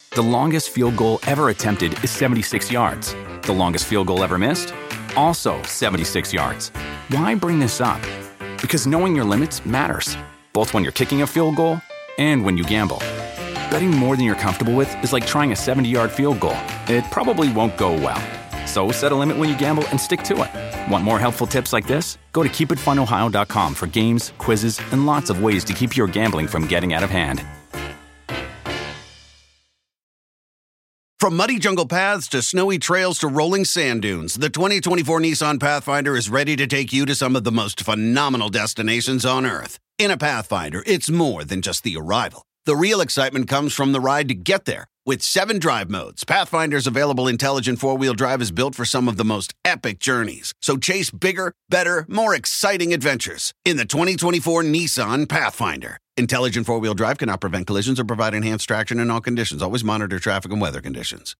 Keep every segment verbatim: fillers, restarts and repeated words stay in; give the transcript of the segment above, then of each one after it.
The longest field goal ever attempted is seventy-six yards. The longest field goal ever missed? Also seventy-six yards. Why bring this up? Because knowing your limits matters, both when you're kicking a field goal and when you gamble. Betting more than you're comfortable with is like trying a seventy-yard field goal. It probably won't go well. So set a limit when you gamble and stick to it. Want more helpful tips like this? Go to keep it fun ohio dot com for games, quizzes, and lots of ways to keep your gambling from getting out of hand. From muddy jungle paths to snowy trails to rolling sand dunes, the twenty twenty-four Nissan Pathfinder is ready to take you to some of the most phenomenal destinations on Earth. In a Pathfinder, it's more than just the arrival. The real excitement comes from the ride to get there. With seven drive modes, Pathfinder's available intelligent four-wheel drive is built for some of the most epic journeys. So chase bigger, better, more exciting adventures in the twenty twenty-four Nissan Pathfinder. Intelligent four-wheel drive cannot prevent collisions or provide enhanced traction in all conditions. Always monitor traffic and weather conditions.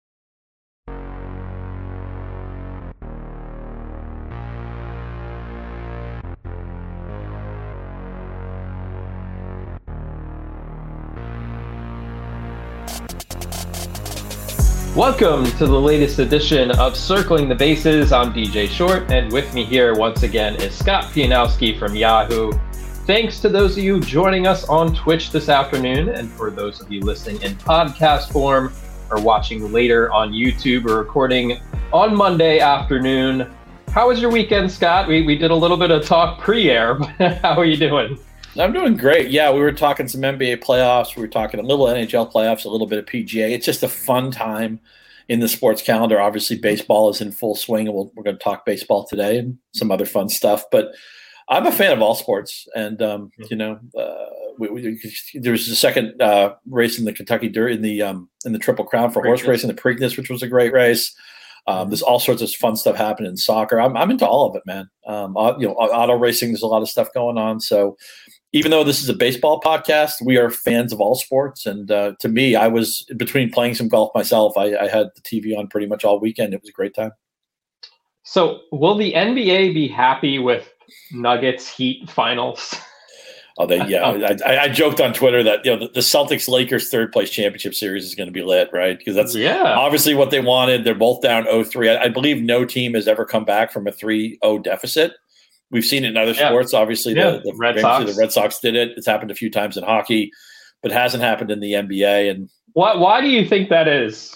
Welcome to the latest edition of Circling the Bases. I'm D J Short, and with me here once again is Scott Pianowski from Yahoo. Thanks to those of you joining us on Twitch this afternoon, and for those of you listening in podcast form or watching later on YouTube or recording on Monday afternoon. How was your weekend, Scott? We we did a little bit of talk pre-air, but how are you doing? I'm doing great. Yeah, we were talking some N B A playoffs. We were talking a little N H L playoffs, a little bit of P G A. It's just a fun time in the sports calendar. Obviously, baseball is in full swing, and we'll, we're going to talk baseball today and some other fun stuff. But I'm a fan of all sports, and um, you know, uh, we, we, there was the second uh, race in the Kentucky Derby in the um, in the Triple Crown for horse racing, the Preakness, which was a great race. Um, there's all sorts of fun stuff happening in soccer. I'm, I'm into all of it, man. Um, you know, auto racing. There's a lot of stuff going on. So even though this is a baseball podcast, we are fans of all sports. And uh, to me, I was between playing some golf myself. I, I had the T V on pretty much all weekend. It was a great time. So will the N B A be happy with Nuggets Heat finals? Oh, they, yeah. I, I joked on Twitter that, you know, the, the Celtics Lakers third place championship series is going to be lit, right? Because that's yeah. obviously what they wanted. They're both down oh three. I, I believe no team has ever come back from a three oh deficit. We've seen it in other yeah. sports. Obviously, yeah. the, the, Red Sox. the Red Sox did it. It's happened a few times in hockey, but hasn't happened in the N B A. And why, why do you think that is,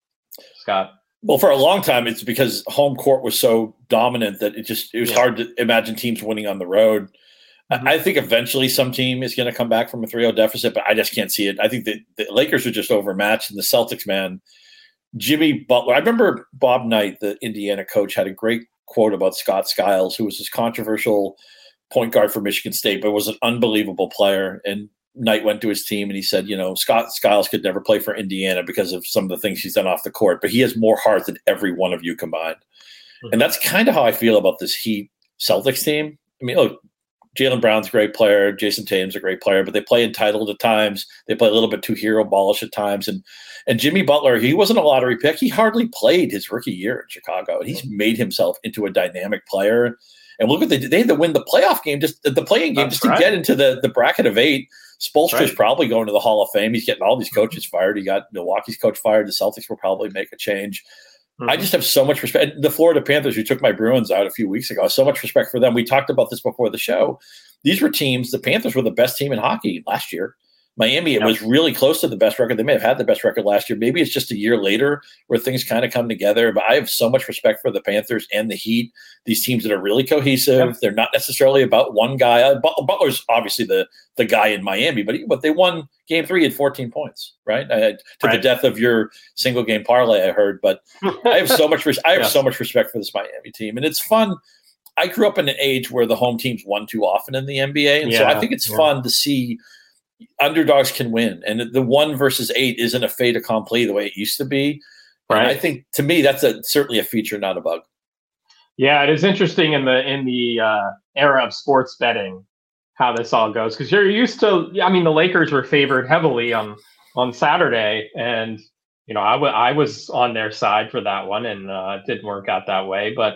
Scott? Well, for a long time, it's because home court was so dominant that it just it was yeah. hard to imagine teams winning on the road. Mm-hmm. I think eventually some team is going to come back from a three oh deficit, but I just can't see it. I think that the Lakers are just overmatched, and the Celtics, man, Jimmy Butler. I remember Bob Knight, the Indiana coach, had a great quote about Scott Skiles, who was this controversial point guard for Michigan State, but was an unbelievable player. And Knight went to his team and he said, you know, Scott Skiles could never play for Indiana because of some of the things he's done off the court, but he has more heart than every one of you combined. Mm-hmm. And that's kind of how I feel about this Heat Celtics team. I mean, look, Jaylen Brown's a great player. Jason Tatum's a great player, but they play entitled at times. They play a little bit too hero ballish at times. And and Jimmy Butler, he wasn't a lottery pick. He hardly played his rookie year in Chicago, and he's made himself into a dynamic player. And look what they did. They had to win the playoff game, just the playing game, That's just right. to get into the, the bracket of eight. Spoelstra's right. probably going to the Hall of Fame. He's getting all these coaches fired. He got Milwaukee's coach fired. The Celtics will probably make a change. Mm-hmm. I just have so much respect. The Florida Panthers, who took my Bruins out a few weeks ago, so much respect for them. We talked about this before the show. These were teams, the Panthers were the best team in hockey last year. Miami, it yep. was really close to the best record. They may have had the best record last year. Maybe it's just a year later where things kind of come together. But I have so much respect for the Panthers and the Heat, these teams that are really cohesive. Yep. They're not necessarily about one guy. Uh, Butler's obviously the the guy in Miami, but, he, but they won game three at fourteen points, right? Uh, to right. the death of your single game parlay, I heard. But I have so much res- I have yes. so much respect for this Miami team. And it's fun. I grew up in an age where the home teams won too often in the N B A. And yeah. so I think it's yeah. fun to see underdogs can win, and the one versus eight isn't a fait accompli the way it used to be. Right. And I think to me that's a certainly a feature, not a bug. Yeah, it is interesting in the in the uh, era of sports betting how this all goes, because you're used to. I mean, the Lakers were favored heavily on on Saturday, and you know I, w- I was on their side for that one, and uh, it didn't work out that way. But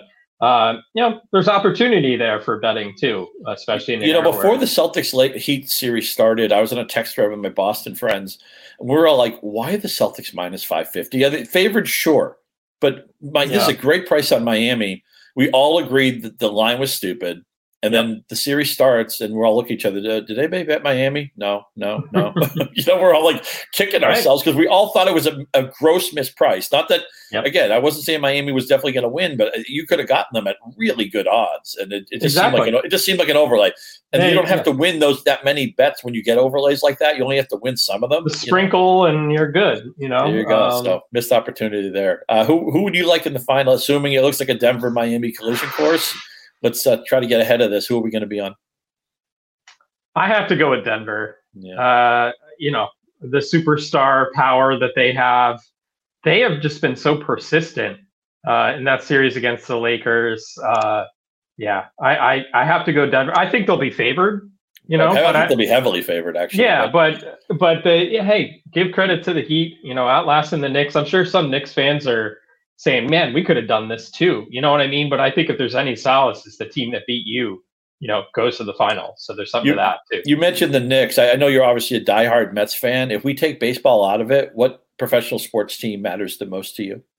uh, you know, there's opportunity there for betting too, especially in you know before where... the Celtics late Heat series started. I was on a text thread with my Boston friends, and we we're all like, "Why are the Celtics minus five fifty? Yeah, they favored, sure, but my, yeah. this is a great price on Miami." We all agreed that the line was stupid. And yep. then the series starts, and we're all looking at each other. Did anybody bet Miami? No, no, no. you know, we're all like kicking right. ourselves because we all thought it was a, a gross misprice. Not that, yep. again, I wasn't saying Miami was definitely going to win, but you could have gotten them at really good odds, and it, it just exactly. seemed like an, it just seemed like an overlay. And yeah, you don't have yeah. to win those that many bets when you get overlays like that. You only have to win some of them. The sprinkle, know? And you're good. You know, there you go. Um, so missed opportunity there. Uh, who who would you like in the final? Assuming it looks like a Denver Miami collision course. Let's uh, try to get ahead of this. Who are we going to be on? I have to go with Denver. Yeah. Uh, you know, the superstar power that they have. They have just been so persistent uh, in that series against the Lakers. Uh, yeah, I, I, I have to go Denver. I think they'll be favored. You know, I think I, they'll be heavily favored, actually. Yeah, but but, but the, yeah, hey, give credit to the Heat. You know, outlasting the Knicks. I'm sure some Knicks fans are saying, man, we could have done this too. You know what I mean? But I think if there's any solace, it's the team that beat you, you know, goes to the final. So there's something you, to that too. You mentioned the Knicks. I, I know you're obviously a diehard Mets fan. If we take baseball out of it, what professional sports team matters the most to you?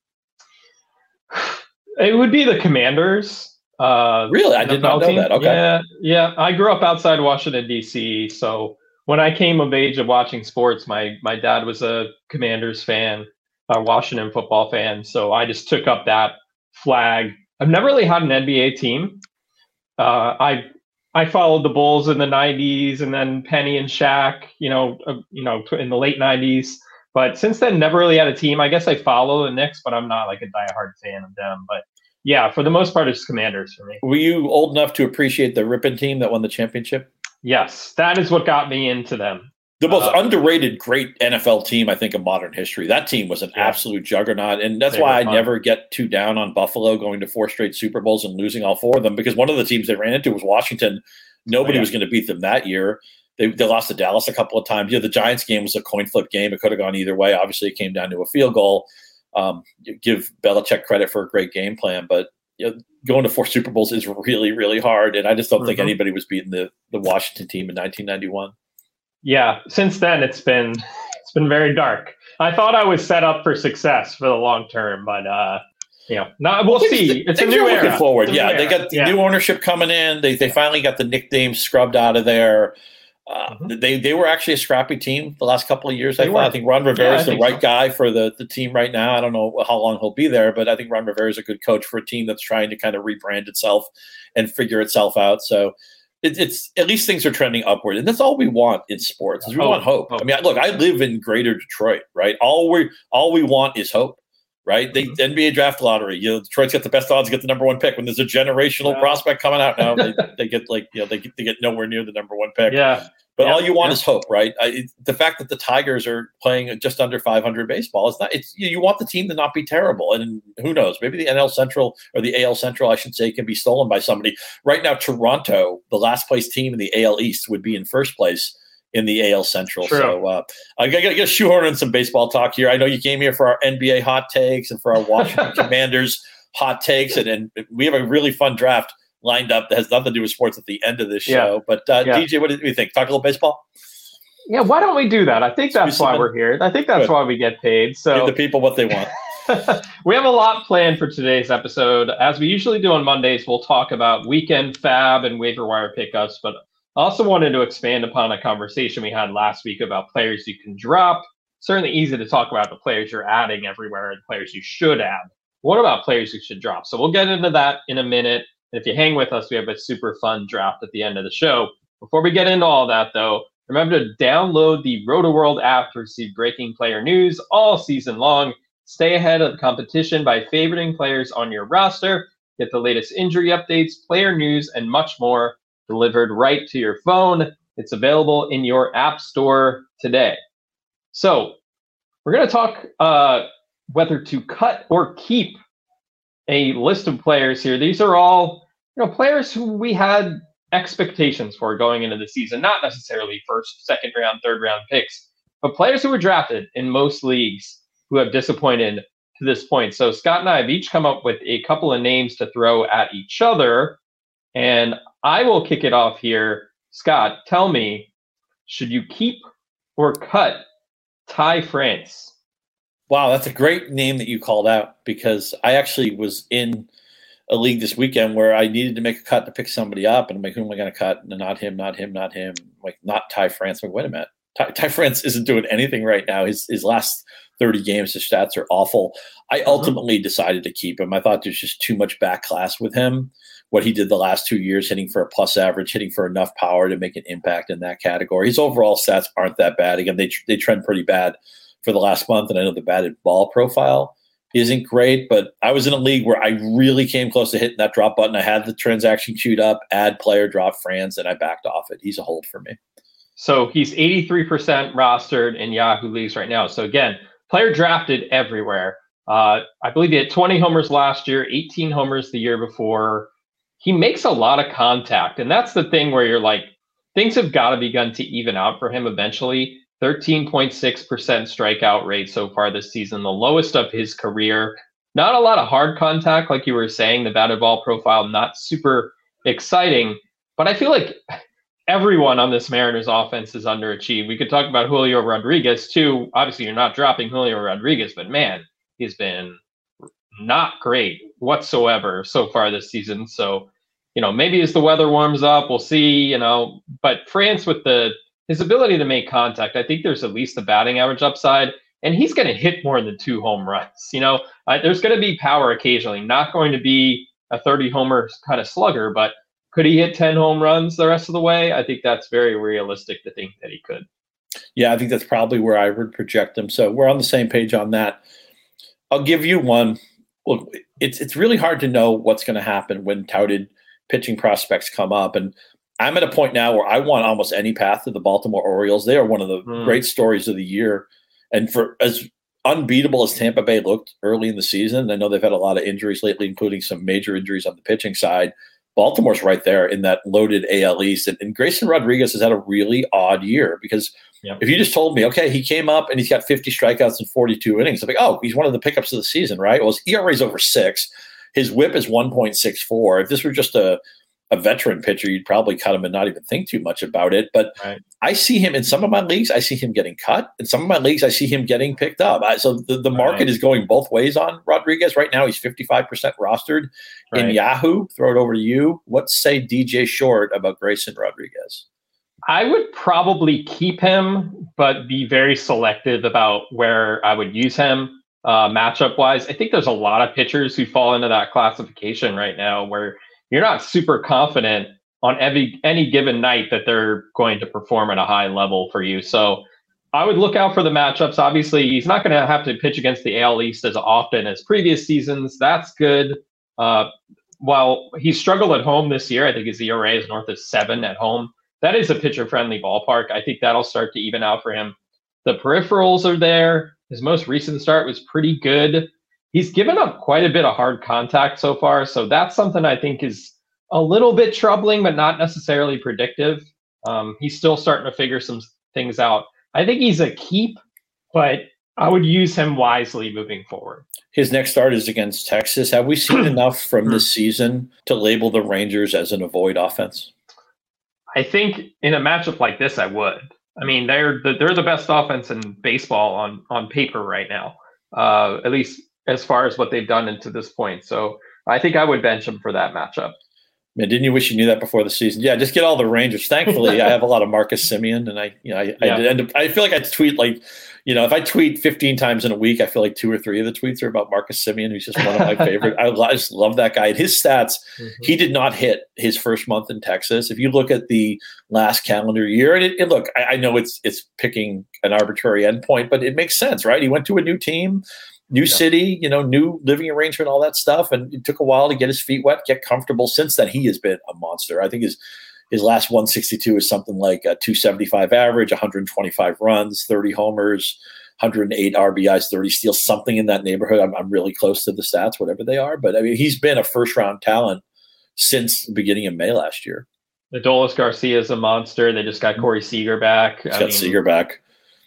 It would be the Commanders. Uh, really? I did not know team. that. Okay. Yeah. Yeah. I grew up outside Washington, D C. So when I came of age of watching sports, my, my dad was a Commanders fan. A Washington football fan, so I just took up that flag. I've never really had an N B A team. Uh, I I followed the Bulls in the nineties, and then Penny and Shaq, you know, uh, you know, in the late nineties. But since then, never really had a team. I guess I follow the Knicks, but I'm not like a diehard fan of them. But yeah, for the most part, it's Commanders for me. Were you old enough to appreciate the Ripon team that won the championship? Yes, that is what got me into them. The most uh, underrated, great N F L team, I think, of modern history. That team was an yeah. absolute juggernaut. And that's why I fun. never get too down on Buffalo going to four straight Super Bowls and losing all four of them, because one of the teams they ran into was Washington. Nobody oh, yeah. was going to beat them that year. They, they lost to Dallas a couple of times. Yeah, the Giants game was a coin flip game. It could have gone either way. Obviously, it came down to a field goal. Um, give Belichick credit for a great game plan, but you know, going to four Super Bowls is really, really hard. And I just don't mm-hmm. think anybody was beating the, the Washington team in nineteen ninety-one. Yeah, since then it's been it's been very dark. I thought I was set up for success for the long term, but uh, you know, not, we'll see. It's a new era. Forward, yeah, new they got the yeah. new ownership coming in. They they finally got the nickname scrubbed out of there. Uh, mm-hmm. They they were actually a scrappy team the last couple of years. I, I think Ron Rivera is yeah, the right so. guy for the, the team right now. I don't know how long he'll be there, but I think Ron Rivera is a good coach for a team that's trying to kind of rebrand itself and figure itself out. So. It, it's at least things are trending upward, and that's all we want in sports. Is we hope, want hope. hope. I mean, look, I live in Greater Detroit, right? All we all we want is hope, right? Mm-hmm. The N B A draft lottery, you know, Detroit's got the best odds to get the number one pick. When there's a generational yeah. prospect coming out now, they, they get like you know they get, they get nowhere near the number one pick. Yeah. But yeah, all you want yeah. is hope, right? I, it, the fact that the Tigers are playing just under five hundred baseball is not. It's you, you want the team to not be terrible, and who knows? Maybe the N L Central or the A L Central, I should say, can be stolen by somebody. Right now, Toronto, the last place team in the A L East, would be in first place in the A L Central. True. So uh, I got to shoehorn in some baseball talk here. I know you came here for our N B A hot takes and for our Washington Commanders hot takes, and, and we have a really fun draft lined up that has nothing to do with sports at the end of this show. Yeah. But uh, yeah. D J, what do you think? Talk a little baseball? Yeah, why don't we do that? I think that's why we're here. I think that's Good. why we get paid. So give the people what they want. We have a lot planned for today's episode. As we usually do on Mondays, we'll talk about weekend fab and waiver wire pickups, but I also wanted to expand upon a conversation we had last week about players you can drop. Certainly easy to talk about the players you're adding everywhere and players you should add. What about players you should drop? So we'll get into that in a minute. If you hang with us, we have a super fun draft at the end of the show. Before we get into all that, though, remember to download the RotoWorld app to receive breaking player news all season long. Stay ahead of the competition by favoriting players on your roster. Get the latest injury updates, player news, and much more delivered right to your phone. It's available in your app store today. So we're going to talk uh, whether to cut or keep a list of players here. These are all, you know, players who we had expectations for going into the season, not necessarily first, second round, third round picks, but players who were drafted in most leagues who have disappointed to this point. So Scott and I have each come up with a couple of names to throw at each other. And I will kick it off here. Scott, tell me, should you keep or cut Ty France? Wow, that's a great name that you called out, because I actually was in a league this weekend where I needed to make a cut to pick somebody up, and I'm like, who am I going to cut? And not him, not him, not him. I'm like, not Ty France. I'm like, wait a minute. Ty, Ty France isn't doing anything right now. His his last thirty games, his stats are awful. I mm-hmm. ultimately decided to keep him. I thought there's just too much back class with him. What he did the last two years, hitting for a plus average, hitting for enough power to make an impact in that category. His overall stats aren't that bad. Again, they they trend pretty bad for the last month, and I know the batted ball profile isn't great, but I was in a league where I really came close to hitting that drop button. I had the transaction queued up, add player, drop France, and I backed off it. He's a hold for me. So he's eighty-three percent rostered in Yahoo leagues right now. So again, player drafted everywhere. Uh, I believe he had twenty homers last year, eighteen homers the year before. He makes a lot of contact, and that's the thing where you're like, things have got to begun to even out for him eventually. thirteen point six percent strikeout rate so far this season, the lowest of his career. Not a lot of hard contact, like you were saying, the batted ball profile, not super exciting. But I feel like everyone on this Mariners offense is underachieved. We could talk about Julio Rodriguez, too. Obviously, you're not dropping Julio Rodriguez, but man, he's been not great whatsoever so far this season. So, you know, maybe as the weather warms up, we'll see, you know. But France, with the his ability to make contact, I think there's at least a batting average upside, and he's going to hit more than two home runs. You know, uh, there's going to be power occasionally, not going to be a thirty homer kind of slugger, but could he hit ten home runs the rest of the way? I think that's very realistic to think that he could. Yeah, I think that's probably where I would project him. So we're on the same page on that. I'll give you one. Look, it's it's really hard to know what's going to happen when touted pitching prospects come up. And I'm at a point now where I want almost any path to the Baltimore Orioles. They are one of the mm. great stories of the year. And for as unbeatable as Tampa Bay looked early in the season, I know they've had a lot of injuries lately, including some major injuries on the pitching side. Baltimore's right there in that loaded A L East. And, and Grayson Rodriguez has had a really odd year, because yep. if you just told me, okay, he came up and he's got fifty strikeouts in forty-two innings, I'm like, oh, he's one of the pickups of the season, right? Well, his E R A is over six. His whip is one point six four. If this were just a, a veteran pitcher, you'd probably cut him and not even think too much about it. But right. I see him in some of my leagues, I see him getting cut. In some of my leagues, I see him getting picked up. I, so the, the market right. is going both ways on Rodriguez. Right now, he's fifty-five percent rostered right. in Yahoo. Throw it over to you. What say D J Short about Grayson Rodriguez? I would probably keep him, but be very selective about where I would use him uh, matchup-wise. I think there's a lot of pitchers who fall into that classification right now where you're not super confident on every any given night that they're going to perform at a high level for you. So I would look out for the matchups. Obviously, he's not going to have to pitch against the A L East as often as previous seasons. That's good. Uh, while he struggled at home this year, I think his E R A is north of seven at home. That is a pitcher-friendly ballpark. I think that'll start to even out for him. The peripherals are there. His most recent start was pretty good. He's given up quite a bit of hard contact so far, so that's something I think is a little bit troubling, but not necessarily predictive. Um, he's still starting to figure some things out. I think he's a keep, but I would use him wisely moving forward. His next start is against Texas. Have we seen enough from this season to label the Rangers as an avoid offense? I think in a matchup like this, I would. I mean, they're the, they're the best offense in baseball on, on paper right now, uh, at least as far as what they've done into this point. So I think I would bench them for that matchup. Man, didn't you wish you knew that before the season? Yeah, just get all the Rangers. Thankfully, I have a lot of Marcus Semien, and I, you know, I, yeah. I end up. I feel like I tweet like, you know, if I tweet fifteen times in a week, I feel like two or three of the tweets are about Marcus Semien, who's just one of my favorite. I, I just love that guy. And his stats, mm-hmm. he did not hit his first month in Texas. If you look at the last calendar year, and, it, and look, I, I know it's it's picking an arbitrary endpoint, but it makes sense, right? He went to a new team. New yeah. city, you know, new living arrangement, all that stuff. And it took a while to get his feet wet, get comfortable. Since then, he has been a monster. I think his his last one sixty-two is something like a two seventy-five average, one hundred twenty-five runs, thirty homers, one hundred eight R B Is, thirty steals, something in that neighborhood. I'm, I'm really close to the stats, whatever they are. But I mean, he's been a first round talent since the beginning of May last year. Adolis Garcia is a monster. They just got Corey Seager back. He's I got mean, Seager back.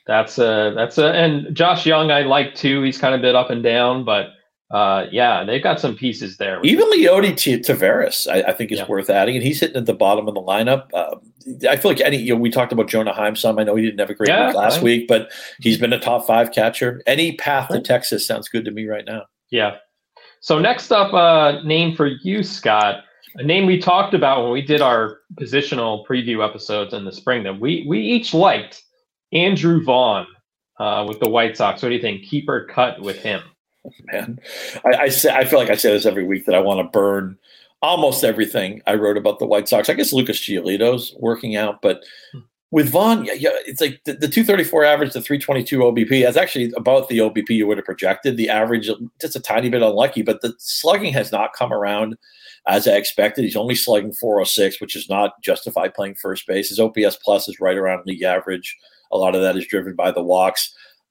That's a that's a and Josh Young I like too. He's kind of been up and down, but uh, yeah, they've got some pieces there. Even Leody T- Tavares, I, I think is yeah. worth adding, and he's hitting at the bottom of the lineup. Uh, I feel like any you know we talked about Jonah Heim some. I know he didn't have a great yeah, week last fine. week, but he's been a top five catcher. Any path to Texas sounds good to me right now. Yeah. So next up, uh, name for you, Scott. A name we talked about when we did our positional preview episodes in the spring that we we each liked. Andrew Vaughn uh, with the White Sox. What do you think? Keep or cut with him? Man, I, I say I feel like I say this every week that I want to burn almost everything I wrote about the White Sox. I guess Lucas Giolito's working out, but with Vaughn, yeah, yeah it's like the, the two thirty-four average, the three twenty-two O B P. That's actually about the O B P you would have projected. The average, just a tiny bit unlucky, but the slugging has not come around as I expected. He's only slugging four oh six, which is not justified playing first base. His O P S plus is right around league average. A lot of that is driven by the walks.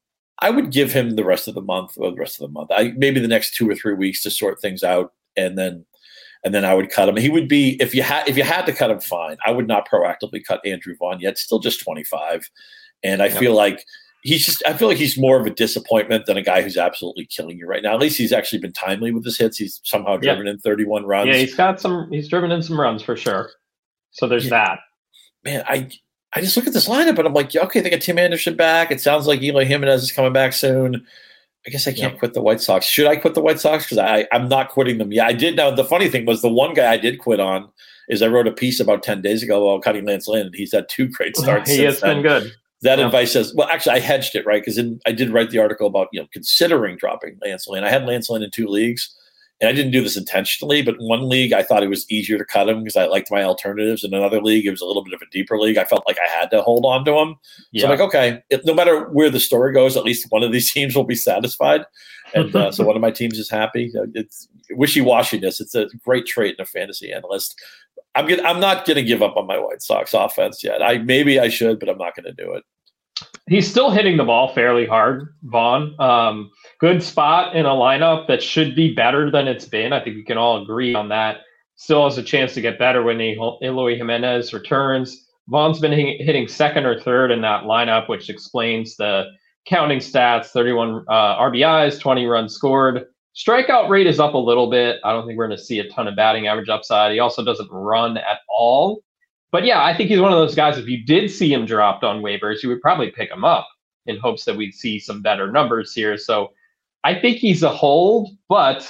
I would give him the rest of the month, or the rest of the month, I maybe the next two or three weeks to sort things out, and then and then I would cut him. He would be if you had if you had to cut him, fine. I would not proactively cut Andrew Vaughn yet. Still just twenty-five, and I yeah. feel like he's just. I feel like he's more of a disappointment than a guy who's absolutely killing you right now. At least he's actually been timely with his hits. He's somehow driven yeah. in thirty-one runs. Yeah, he's got some. He's driven in some runs for sure. So there's yeah. that. Man, I. I just look at this lineup and I'm like, yeah, okay, they got Tim Anderson back. It sounds like Eloy Jimenez is coming back soon. I guess I can't yep. quit the White Sox. Should I quit the White Sox? Because I I'm not quitting them. Yeah, I did. Now the funny thing was the one guy I did quit on is I wrote a piece about ten days ago about cutting Lance Lynn, and he's had two great starts. He has then. been good. That yeah. advice says, well, actually, I hedged it right because I did write the article about you know considering dropping Lance Lynn. I had Lance Lynn in two leagues. And I didn't do this intentionally, but in one league, I thought it was easier to cut him because I liked my alternatives. In another league, it was a little bit of a deeper league. I felt like I had to hold on to him. Yeah. So I'm like, okay, if, no matter where the story goes, at least one of these teams will be satisfied. And uh, so one of my teams is happy. It's wishy-washiness. It's a great trait in a fantasy analyst. I'm gonna, I'm not going to give up on my White Sox offense yet. I Maybe I should, but I'm not going to do it. He's still hitting the ball fairly hard, Vaughn. Um, good spot in a lineup that should be better than it's been. I think we can all agree on that. Still has a chance to get better when Eloy Jimenez returns. Vaughn's been hitting second or third in that lineup, which explains the counting stats, thirty-one uh, R B Is, twenty runs scored. Strikeout rate is up a little bit. I don't think we're going to see a ton of batting average upside. He also doesn't run at all. But yeah, I think he's one of those guys, if you did see him dropped on waivers, you would probably pick him up in hopes that we'd see some better numbers here. So I think he's a hold, but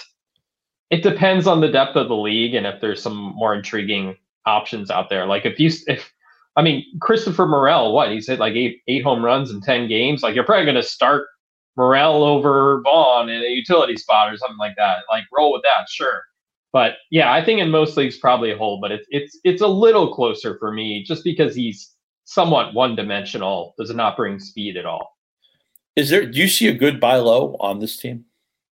it depends on the depth of the league and if there's some more intriguing options out there. Like if you, if, I mean, Christopher Morel, what, he's hit like eight, eight home runs in ten games. Like you're probably going to start Morel over Vaughn in a utility spot or something like that. Like roll with that, sure. But yeah, I think in most leagues probably a hold, but it's it's it's a little closer for me just because he's somewhat one-dimensional, does not bring speed at all. Is there? Do you see a good buy low on this team?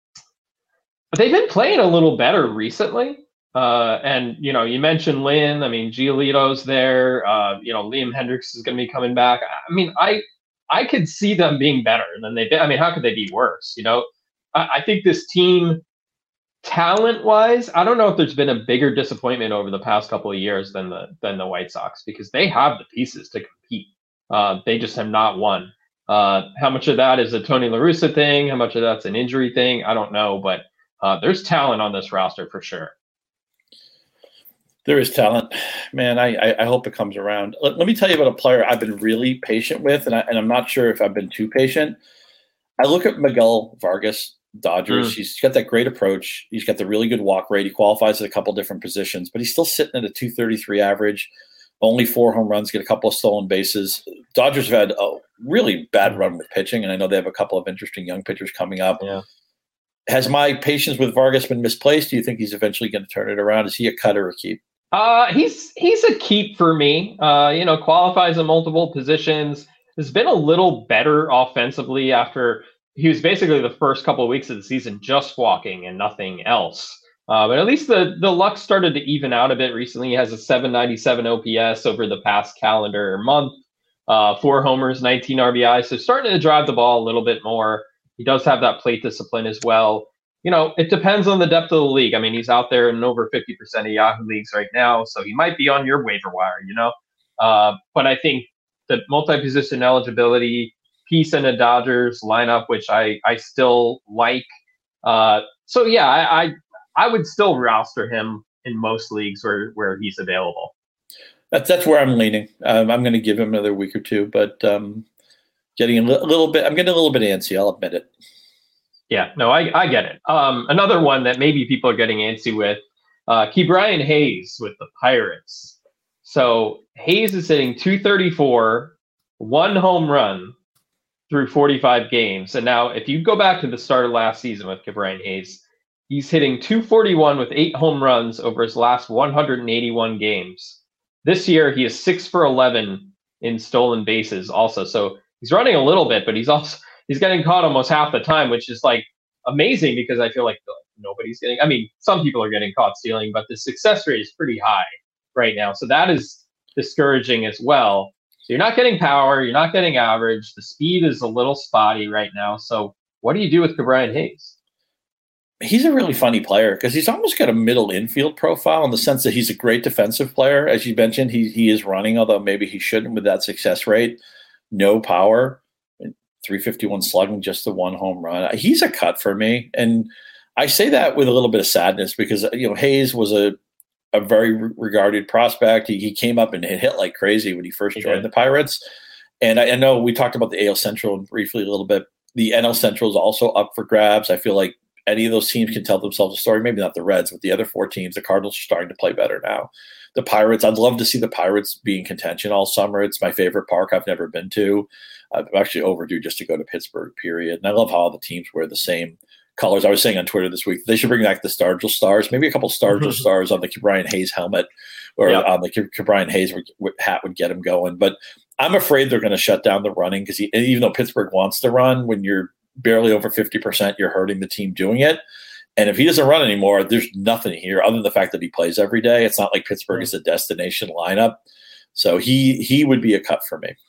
They've been playing a little better recently, uh, and you know, you mentioned Lynn. I mean, Giolito's there. Uh, you know, Liam Hendriks is going to be coming back. I mean, I I could see them being better than they've been. I mean, how could they be worse? You know, I, I think this team. Talent-wise, I don't know if there's been a bigger disappointment over the past couple of years than the than the White Sox because they have the pieces to compete. Uh, they just have not won. Uh, how much of that is a Tony La Russa thing? How much of that's an injury thing? I don't know, but uh, there's talent on this roster for sure. There is talent, man. I, I hope it comes around. Let, let me tell you about a player I've been really patient with, and, I, and I'm not sure if I've been too patient. I look at Miguel Vargas. Dodgers. Mm. He's got that great approach. He's got the really good walk rate. He qualifies at a couple different positions, but he's still sitting at a two thirty-three average, only four home runs, get a couple of stolen bases. Dodgers have had a really bad run with pitching, and I know they have a couple of interesting young pitchers coming up. Yeah. Has my patience with Vargas been misplaced? Do you think he's eventually going to turn it around? Is he a cut or a keep? Uh, he's he's a keep for me. Uh, you know, qualifies in multiple positions. Has been a little better offensively after – he was basically the first couple of weeks of the season just walking and nothing else. Uh, but at least the, the luck started to even out a bit recently. He has a seven ninety-seven O P S over the past calendar month, uh, four homers, nineteen R B Is. So starting to drive the ball a little bit more. He does have that plate discipline as well. You know, it depends on the depth of the league. I mean, he's out there in over fifty percent of Yahoo leagues right now, so he might be on your waiver wire, you know. Uh, but I think the multi-position eligibility, piece in a Dodgers lineup, which I, I still like. Uh, so yeah, I, I I would still roster him in most leagues where, where he's available. That's that's where I'm leaning. Um, I'm going to give him another week or two, but um, getting a, li- a little bit, I'm getting a little bit antsy. I'll admit it. Yeah, no, I, I get it. Um, another one that maybe people are getting antsy with, uh, Ke'Bryan Hayes with the Pirates. So Hayes is hitting two thirty-four, one home run through forty-five games. And now if you go back to the start of last season with Ke'Bryan Hayes, he's hitting two forty-one with eight home runs over his last one hundred eighty-one games. This year, he is six for eleven in stolen bases also. So he's running a little bit, but he's also he's getting caught almost half the time, which is like amazing because I feel like nobody's getting, I mean, some people are getting caught stealing, but the success rate is pretty high right now. So that is discouraging as well. So you're not getting power, you're not getting average. The speed is a little spotty right now. So what do you do with Ke'Bryan Hayes? He's a really funny player because he's almost got a middle infield profile in the sense that he's a great defensive player. As you mentioned, he he is running, although maybe he shouldn't with that success rate. No power, three fifty-one slugging, just the one home run. He's a cut for me. And I say that with a little bit of sadness because, you know, Hayes was a, a very regarded prospect. He, he came up and hit like crazy when he first joined Okay. the Pirates. And I, I know we talked about the A L Central briefly a little bit. The N L Central is also up for grabs. I feel like any of those teams can tell themselves a story. Maybe not the Reds, but the other four teams. The Cardinals are starting to play better now. The Pirates, I'd love to see the Pirates be in contention all summer. It's my favorite park I've never been to. I'm actually overdue just to go to Pittsburgh, period. And I love how all the teams wear the same colors. I was saying on Twitter this week, they should bring back the Stargell stars, maybe a couple Stargell stars on the Ke'Bryan Hayes helmet or Yeah. on the Ke'Bryan Hayes hat would get him going. But I'm afraid they're going to shut down the running because even though Pittsburgh wants to run, when you're barely over fifty percent, you're hurting the team doing it. And if he doesn't run anymore, there's nothing here other than the fact that he plays every day. It's not like Pittsburgh mm-hmm. is a destination lineup. So he he would be a cut for me.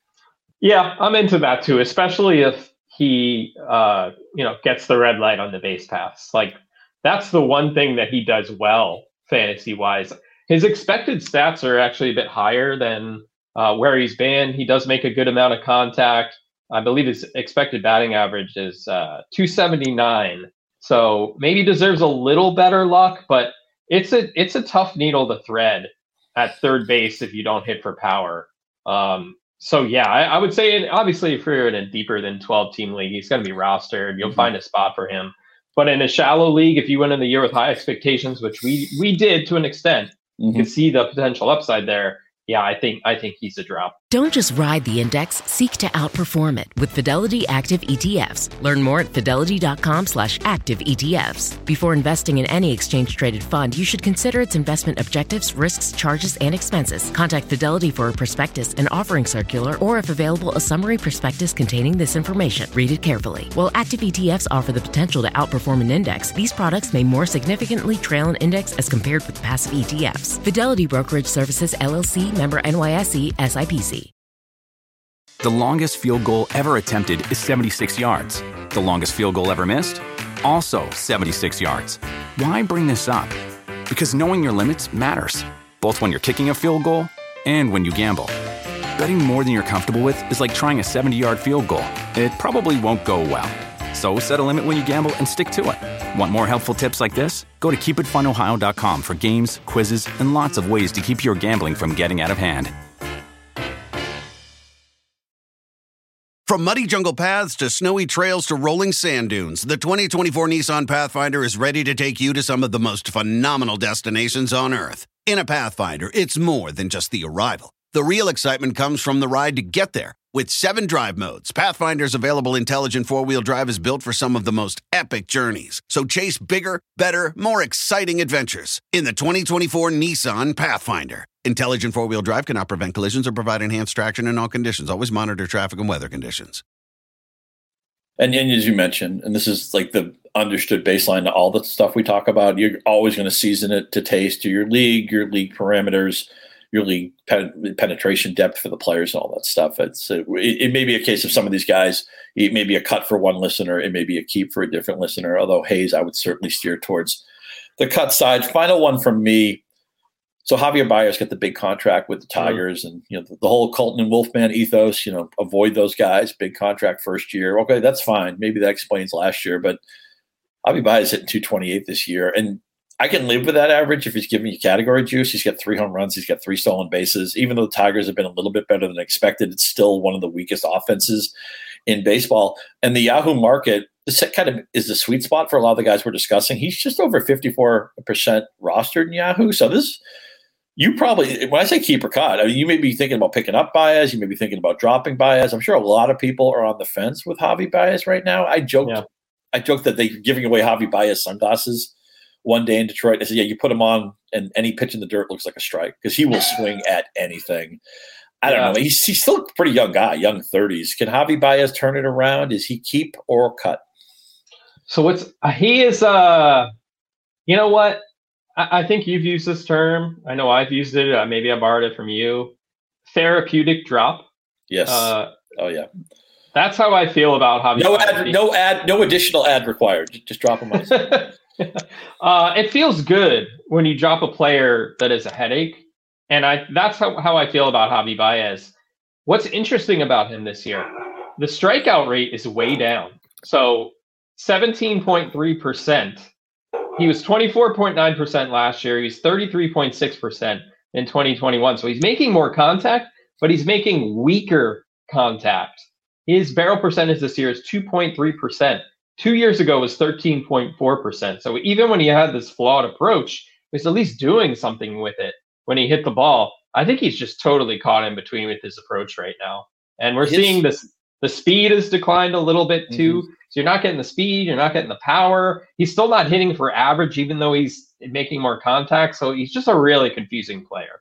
Yeah, I'm into that too, especially if he uh, you know, gets the red light on the base paths. Like that's the one thing that he does well fantasy wise. His expected stats are actually a bit higher than uh, where he's been. He does make a good amount of contact. I believe his expected batting average is uh, two seventy-nine. So maybe deserves a little better luck, but it's a it's a tough needle to thread at third base if you don't hit for power. Um, so yeah, I, I would say, obviously, if you're in a deeper than twelve team league, he's going to be rostered. You'll mm-hmm. find a spot for him. But in a shallow league, if you went in the year with high expectations, which we we did to an extent, mm-hmm. you can see the potential upside there. Yeah, I think I think he's a drop. Don't just ride the index, seek to outperform it with Fidelity Active E T Fs. Learn more at fidelity.com slash active ETFs. Before investing in any exchange-traded fund, you should consider its investment objectives, risks, charges, and expenses. Contact Fidelity for a prospectus, an offering circular, or if available, a summary prospectus containing this information. Read it carefully. While active E T Fs offer the potential to outperform an index, these products may more significantly trail an index as compared with passive E T Fs. Fidelity Brokerage Services, L L C, member N Y S E, S I P C. The longest field goal ever attempted is seventy-six yards. The longest field goal ever missed? Also seventy-six yards. Why bring this up? Because knowing your limits matters, both when you're kicking a field goal and when you gamble. Betting more than you're comfortable with is like trying a seventy-yard field goal. It probably won't go well. So set a limit when you gamble and stick to it. Want more helpful tips like this? Go to keep it fun ohio dot com for games, quizzes, and lots of ways to keep your gambling from getting out of hand. From muddy jungle paths to snowy trails to rolling sand dunes, the twenty twenty-four Nissan Pathfinder is ready to take you to some of the most phenomenal destinations on Earth. In a Pathfinder, it's more than just the arrival. The real excitement comes from the ride to get there. With seven drive modes, Pathfinder's available intelligent four-wheel drive is built for some of the most epic journeys. So chase bigger, better, more exciting adventures in the twenty twenty-four Nissan Pathfinder. Intelligent four-wheel drive cannot prevent collisions or provide enhanced traction in all conditions. Always monitor traffic and weather conditions. And, and as you mentioned, and this is like the understood baseline to all the stuff we talk about, you're always going to season it to taste to your league, your league parameters, your league pen, penetration depth for the players and all that stuff. It's it, it may be a case of some of these guys, it may be a cut for one listener, it may be a keep for a different listener, although Hayes, I would certainly steer towards the cut side. Final one from me, So Javier Baez got the big contract with the Tigers, mm-hmm. and you know the, the whole Colton and Wolfman ethos. You know, avoid those guys. Big contract first year. Okay, that's fine. Maybe that explains last year, but Javier Baez hitting two twenty-eight this year, and I can live with that average if he's giving you category juice. He's got three home runs. He's got three stolen bases. Even though the Tigers have been a little bit better than expected, it's still one of the weakest offenses in baseball. And the Yahoo market, this kind of is the sweet spot for a lot of the guys we're discussing. He's just over fifty-four percent rostered in Yahoo. So this. You probably, when I say keeper cut, I mean, you may be thinking about picking up Baez. You may be thinking about dropping Baez. I'm sure a lot of people are on the fence with Javi Baez right now. I joked, yeah. I joked that they're giving away Javi Baez sunglasses one day in Detroit. I said, yeah, you put him on and any pitch in the dirt looks like a strike because he will swing at anything. I don't yeah. know. He's, he's still a pretty young guy, young thirties. Can Javi Baez turn it around? Is he keep or cut? So what's, uh, he is, uh, you know what? I think you've used this term. I know I've used it. Uh, maybe I borrowed it from you. Therapeutic drop. Yes. Uh, oh yeah. That's how I feel about Javi. No ad. No ad. No additional ad required. Just drop him on. uh, it feels good when you drop a player that is a headache, and I. That's how, how I feel about Javi Baez. What's interesting about him this year? The strikeout rate is way down. So seventeen point three percent. He was twenty-four point nine percent last year. He's thirty-three point six percent in twenty twenty-one. So he's making more contact, but he's making weaker contact. His barrel percentage this year is two point three percent. Two years ago was thirteen point four percent. So even when he had this flawed approach, he was at least doing something with it when he hit the ball. I think he's just totally caught in between with his approach right now. And we're his, seeing this. The speed has declined a little bit too. Mm-hmm. So you're not getting the speed, you're not getting the power. He's still not hitting for average, even though he's making more contact. So he's just a really confusing player.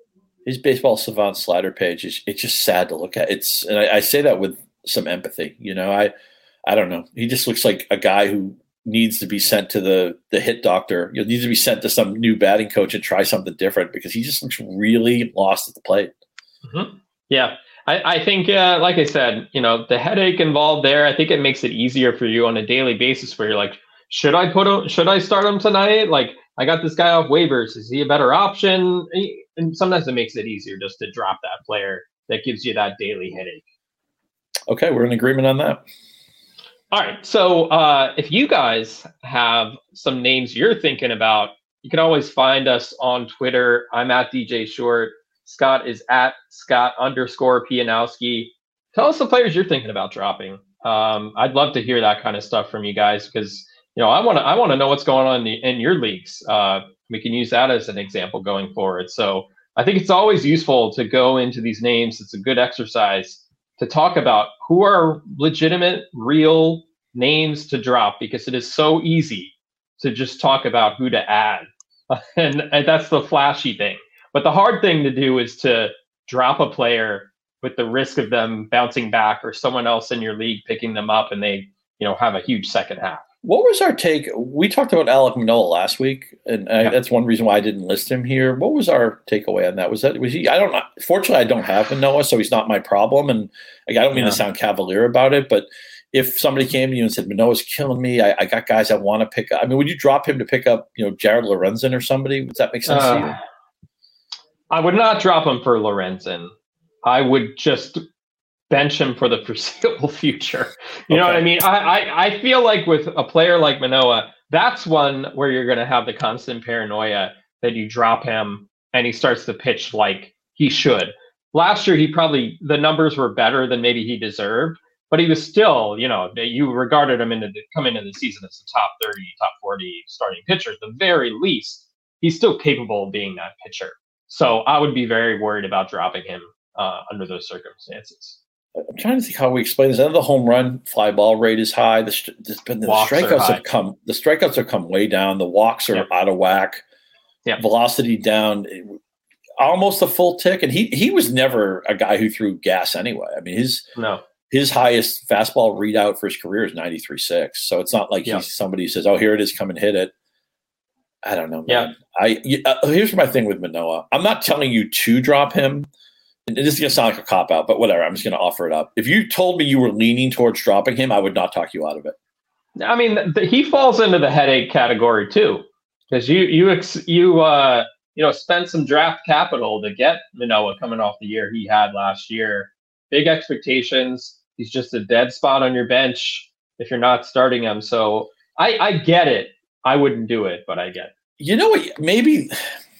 His Baseball Savant slider page is it's just sad to look at. It's and I, I say that with some empathy. You know, I I don't know. He just looks like a guy who needs to be sent to the the hit doctor. You know, needs to be sent to some new batting coach and try something different because he just looks really lost at the plate. Mm-hmm. Yeah. I, I think, uh, like I said, you know, the headache involved there, I think it makes it easier for you on a daily basis where you're like, should I put him, should I start him tonight? Like, I got this guy off waivers. Is he a better option? And sometimes it makes it easier just to drop that player that gives you that daily headache. Okay, we're in agreement on that. All right. So uh, if you guys have some names you're thinking about, you can always find us on Twitter. I'm at D J Short. Scott is at Scott underscore Pianowski. Tell us the players you're thinking about dropping. Um, I'd love to hear that kind of stuff from you guys because you know I want to I want to know what's going on in, the, in your leagues. Uh, we can use that as an example going forward. So I think it's always useful to go into these names. It's a good exercise to talk about who are legitimate, real names to drop because it is so easy to just talk about who to add, and, and that's the flashy thing. But the hard thing to do is to drop a player with the risk of them bouncing back or someone else in your league picking them up and they, you know, have a huge second half. What was our take? We talked about Alek Manoah last week, and I, yeah. that's one reason why I didn't list him here. What was our takeaway on that? Was that was he? I don't know. Fortunately, I don't have Manoah, so he's not my problem. And like, I don't mean yeah. to sound cavalier about it, but if somebody came to you and said Manoah's killing me, I, I got guys I want to pick up. I mean, would you drop him to pick up, you know, Jared Lorenzen or somebody? Does that make sense uh, to you? I would not drop him for Lorenzen. I would just bench him for the foreseeable future. You okay. know what I mean? I, I, I feel like with a player like Manoah, that's one where you're going to have the constant paranoia that you drop him and he starts to pitch like he should. Last year, he probably, the numbers were better than maybe he deserved, but he was still, you know, you regarded him into the, come into the season as the top thirty, top forty starting pitcher. At the very least, he's still capable of being that pitcher. So I would be very worried about dropping him uh, under those circumstances. I'm trying to think how we explain this. I know the home run fly ball rate is high. The, the, the strikeouts have come. The strikeouts have come way down. The walks are yep. out of whack. Yep. Velocity down, almost a full tick. And he he was never a guy who threw gas anyway. I mean, his no. his highest fastball readout for his career is ninety-three point six. So it's not like yep. he's somebody who says, "Oh, here it is, come and hit it." I don't know, man. Yeah. I uh, here's my thing with Manoah. I'm not telling you to drop him. And this is going to sound like a cop-out, but whatever. I'm just going to offer it up. If you told me you were leaning towards dropping him, I would not talk you out of it. I mean, the, he falls into the headache category too, because you you ex, you uh, you know, spent some draft capital to get Manoah coming off the year he had last year. Big expectations. He's just a dead spot on your bench if you're not starting him. So I, I get it. I wouldn't do it, but I get it. You know what? Maybe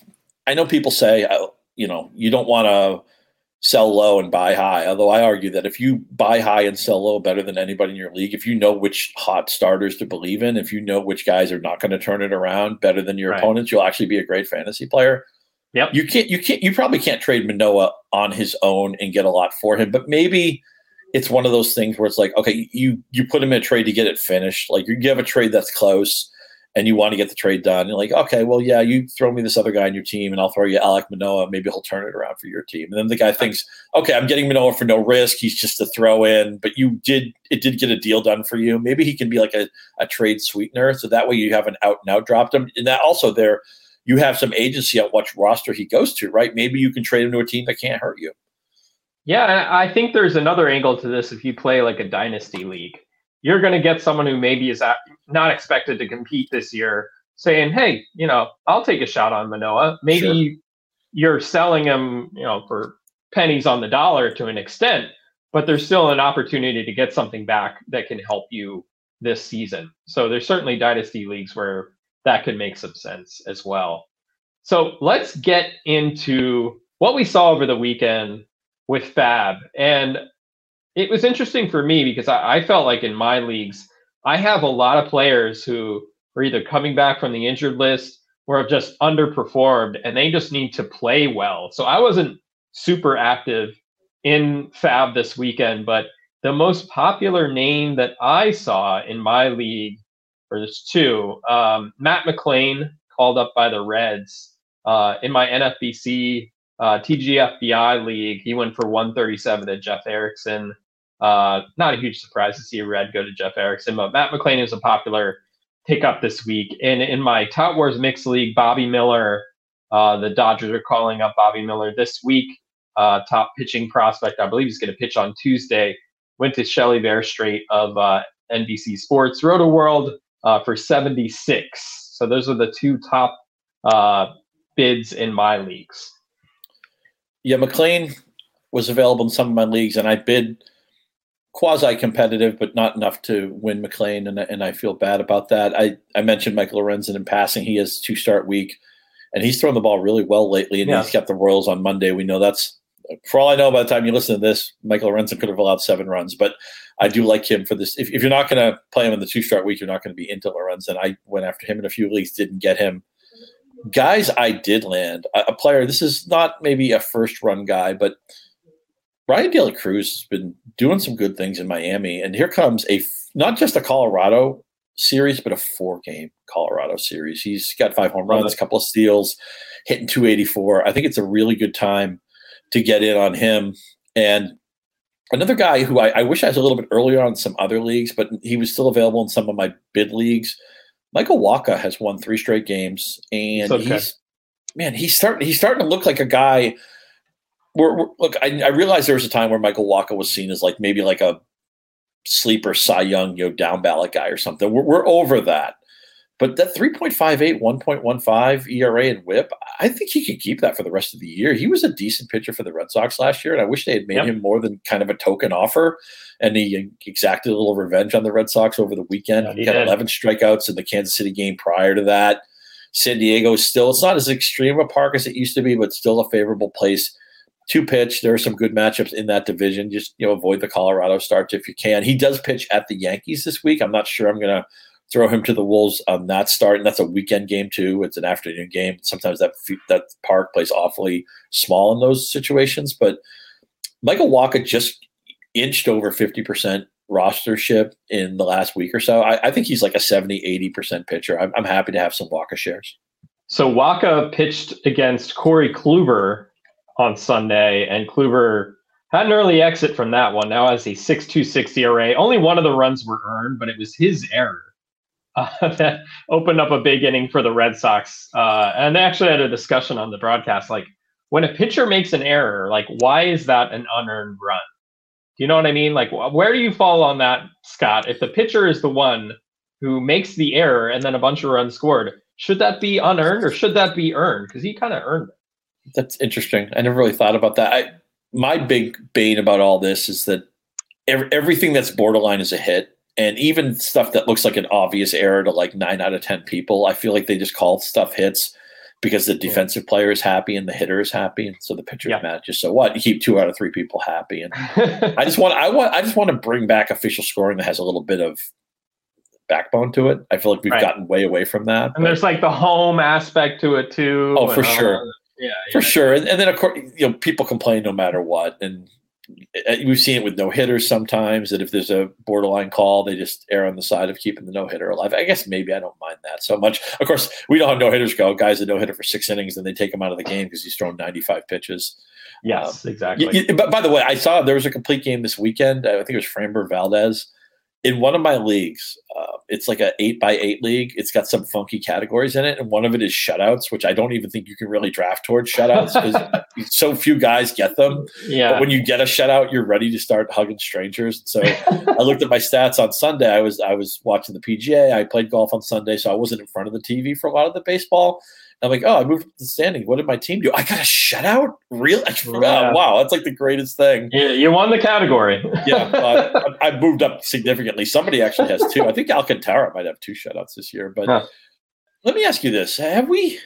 I know people say, you know, you don't want to sell low and buy high. Although I argue that if you buy high and sell low better than anybody in your league, if you know which hot starters to believe in, if you know which guys are not going to turn it around better than your right. opponents, you'll actually be a great fantasy player. Yep. You can't, you can't, you probably can't trade Manoah on his own and get a lot for him, but maybe it's one of those things where it's like, okay, you, you put him in a trade to get it finished. Like you have a trade that's close and you want to get the trade done. You're like, okay, well, yeah, you throw me this other guy on your team and I'll throw you Alek Manoah. Maybe he'll turn it around for your team. And then the guy thinks, okay, I'm getting Manoah for no risk. He's just a throw in, but you did, it did get a deal done for you. Maybe he can be like a, a trade sweetener. So that way you have an out and out dropped him. And that also there, you have some agency on which roster he goes to, right? Maybe you can trade him to a team that can't hurt you. Yeah, I think there's another angle to this. If you play like a dynasty league, you're going to get someone who maybe is not expected to compete this year saying, hey, you know, I'll take a shot on Manoah. Maybe sure. you're selling him, you know, for pennies on the dollar to an extent, but there's still an opportunity to get something back that can help you this season. So there's certainly dynasty leagues where that could make some sense as well. So let's get into what we saw over the weekend with Fab. And it was interesting for me because I, I felt like in my leagues, I have a lot of players who are either coming back from the injured list or have just underperformed and they just need to play well. So I wasn't super active in Fab this weekend, but the most popular name that I saw in my league, or there's two, um, Matt McLain, called up by the Reds uh, in my N F B C uh, T G F B I league. He went for one thirty-seven to Jeff Erickson. Uh, not a huge surprise to see a Red go to Jeff Erickson, but Matt McLain is a popular pick up this week. And in my Tout Wars Mixed League, Bobby Miller, uh, the Dodgers are calling up Bobby Miller this week. Uh, top pitching prospect. I believe he's going to pitch on Tuesday. Went to Shelly Bear Straight of uh, N B C Sports Roto World uh, for seventy-six. So those are the two top uh, bids in my leagues. Yeah, McLain was available in some of my leagues, and I bid quasi-competitive, but not enough to win McLain, and, and I feel bad about that. I, I mentioned Michael Lorenzen in passing. He has two-start week, and he's thrown the ball really well lately, and yeah. he's got the Royals on Monday. We know that's – for all I know, by the time you listen to this, Michael Lorenzen could have allowed seven runs, but I do like him for this. If, if you're not going to play him in the two-start week, you're not going to be into Lorenzen. I went after him in a few leagues, didn't get him. Guys I did land, a, a player – this is not maybe a first-run guy, but – Ryan De La Cruz has been doing some good things in Miami, and here comes a not just a Colorado series, but a four-game Colorado series. He's got five home runs, a couple of steals, hitting two eighty-four. I think it's a really good time to get in on him. And another guy who I, I wish I was a little bit earlier on in some other leagues, but he was still available in some of my bid leagues. Michael Wacha has won three straight games, and okay. he's man, he's starting he's starting to look like a guy. We're, we're, look, I, I realize there was a time where Michael Wacha was seen as like maybe like a sleeper Cy Young, you know, down ballot guy or something. We're, we're over that. But that three point five eight, one point one five E R A and whip, I think he could keep that for the rest of the year. He was a decent pitcher for the Red Sox last year, and I wish they had made yep. him more than kind of a token offer. And he exacted a little revenge on the Red Sox over the weekend. Yeah, he, he had eleven strikeouts in the Kansas City game prior to that. San Diego is still, it's not as extreme a park as it used to be, but still a favorable place to pitch. There are some good matchups in that division. Just, you know, avoid the Colorado starts if you can. He does pitch at the Yankees this week. I'm not sure I'm going to throw him to the Wolves on that start, and that's a weekend game too. It's an afternoon game. Sometimes that that park plays awfully small in those situations. But Michael Wacha just inched over fifty percent rostership in the last week or so. I, I think he's like a seventy, eighty percent pitcher. I'm, I'm happy to have some Wacha shares. So Wacha pitched against Corey Kluber on Sunday, and Kluber had an early exit from that one. Now has a six point two six E R A. Only one of the runs were earned, but it was his error uh, that opened up a big inning for the Red Sox. Uh, and they actually had a discussion on the broadcast, like, when a pitcher makes an error, like, why is that an unearned run? Do you know what I mean? Like, where do you fall on that, Scott? If the pitcher is the one who makes the error and then a bunch of runs scored, should that be unearned or should that be earned? Because he kind of earned it. That's interesting. I never really thought about that. I, my big bane about all this is that every, everything that's borderline is a hit. And even stuff that looks like an obvious error to like nine out of ten people, I feel like they just call stuff hits because the defensive yeah. player is happy and the hitter is happy, and so the pitcher yeah. manages. So what? You keep two out of three people happy, and I just want I want I just want to bring back official scoring that has a little bit of backbone to it. I feel like we've right. gotten way away from that. And but, there's like the home aspect to it too. Oh, for sure. Uh, yeah, for yeah. sure. And, and then of course, you know, people complain no matter what, and we've seen it with no hitters sometimes. That if there's a borderline call, they just err on the side of keeping the no hitter alive. I guess maybe I don't mind that so much. Of course, we know how no hitters go. Guys that no hitter for six innings, and they take him out of the game because he's thrown ninety-five pitches. Yes, um, exactly. You, you, but by the way, I saw there was a complete game this weekend. I think it was Framber Valdez in one of my leagues. Uh, it's like an eight by eight league. It's got some funky categories in it, and one of it is shutouts, which I don't even think you can really draft towards shutouts because so few guys get them. Yeah. But when you get a shutout, you're ready to start hugging strangers. So I looked at my stats on Sunday. I was I was watching the P G A. I played golf on Sunday, so I wasn't in front of the T V for a lot of the baseball. I'm like, oh, I moved to the standing. What did my team do? I got a shutout? Really? Yeah. Wow, that's like the greatest thing. Yeah, you won the category. yeah, uh, I, I moved up significantly. Somebody actually has two. I think Alcantara might have two shutouts this year. But huh. let me ask you this: Have we?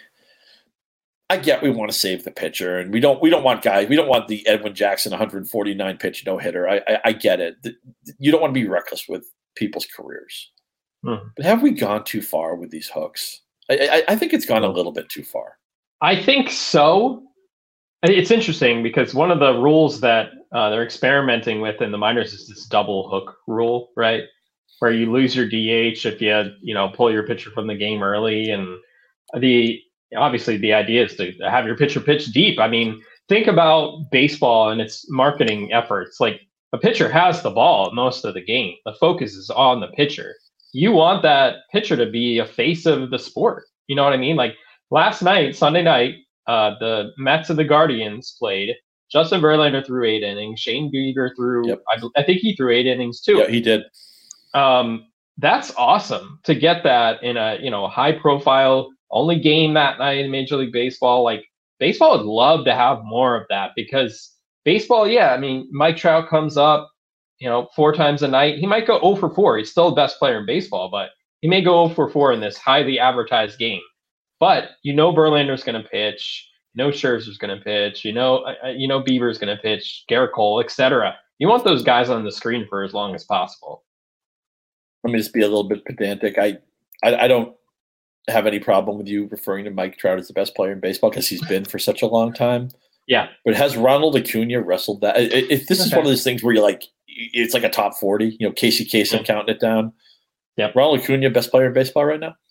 I get we want to save the pitcher, and we don't. We don't want guys. We don't want the Edwin Jackson one forty-nine pitch no hitter. I, I, I get it. You don't want to be reckless with people's careers. Hmm. But have we gone too far with these hooks? I, I think it's gone a little bit too far. I think so. It's interesting because one of the rules that uh, they're experimenting with in the minors is this double hook rule, right? Where you lose your D H if you, you know, pull your pitcher from the game early. And the obviously the idea is to have your pitcher pitch deep. I mean, think about baseball and its marketing efforts. Like a pitcher has the ball most of the game. The focus is on the pitcher. You want that pitcher to be a face of the sport. You know what I mean? Like last night, Sunday night, uh, the Mets and the Guardians played. Justin Verlander threw eight innings. Shane Bieber threw, yep. I, I think he threw eight innings too. Yeah, he did. Um, that's awesome to get that in a, you know, high profile only game that night in Major League Baseball. Like baseball would love to have more of that because baseball, yeah, I mean, Mike Trout comes up, you know, four times a night. He might go oh for four. He's still the best player in baseball, but he may go oh for four in this highly advertised game. But you know Verlander's going to pitch. You know Scherzer's going to pitch. You know, uh, you know Bieber's going to pitch. Garrett Cole, et cetera. You want those guys on the screen for as long as possible. Let me just be a little bit pedantic. I, I, I don't have any problem with you referring to Mike Trout as the best player in baseball because he's been for such a long time. Yeah. But has Ronald Acuna wrestled that? If this is okay. one of those things where you're like, it's like a top forty, you know, Casey Kasem mm-hmm. counting it down. Yep. Ronald Acuna, best player in baseball right now?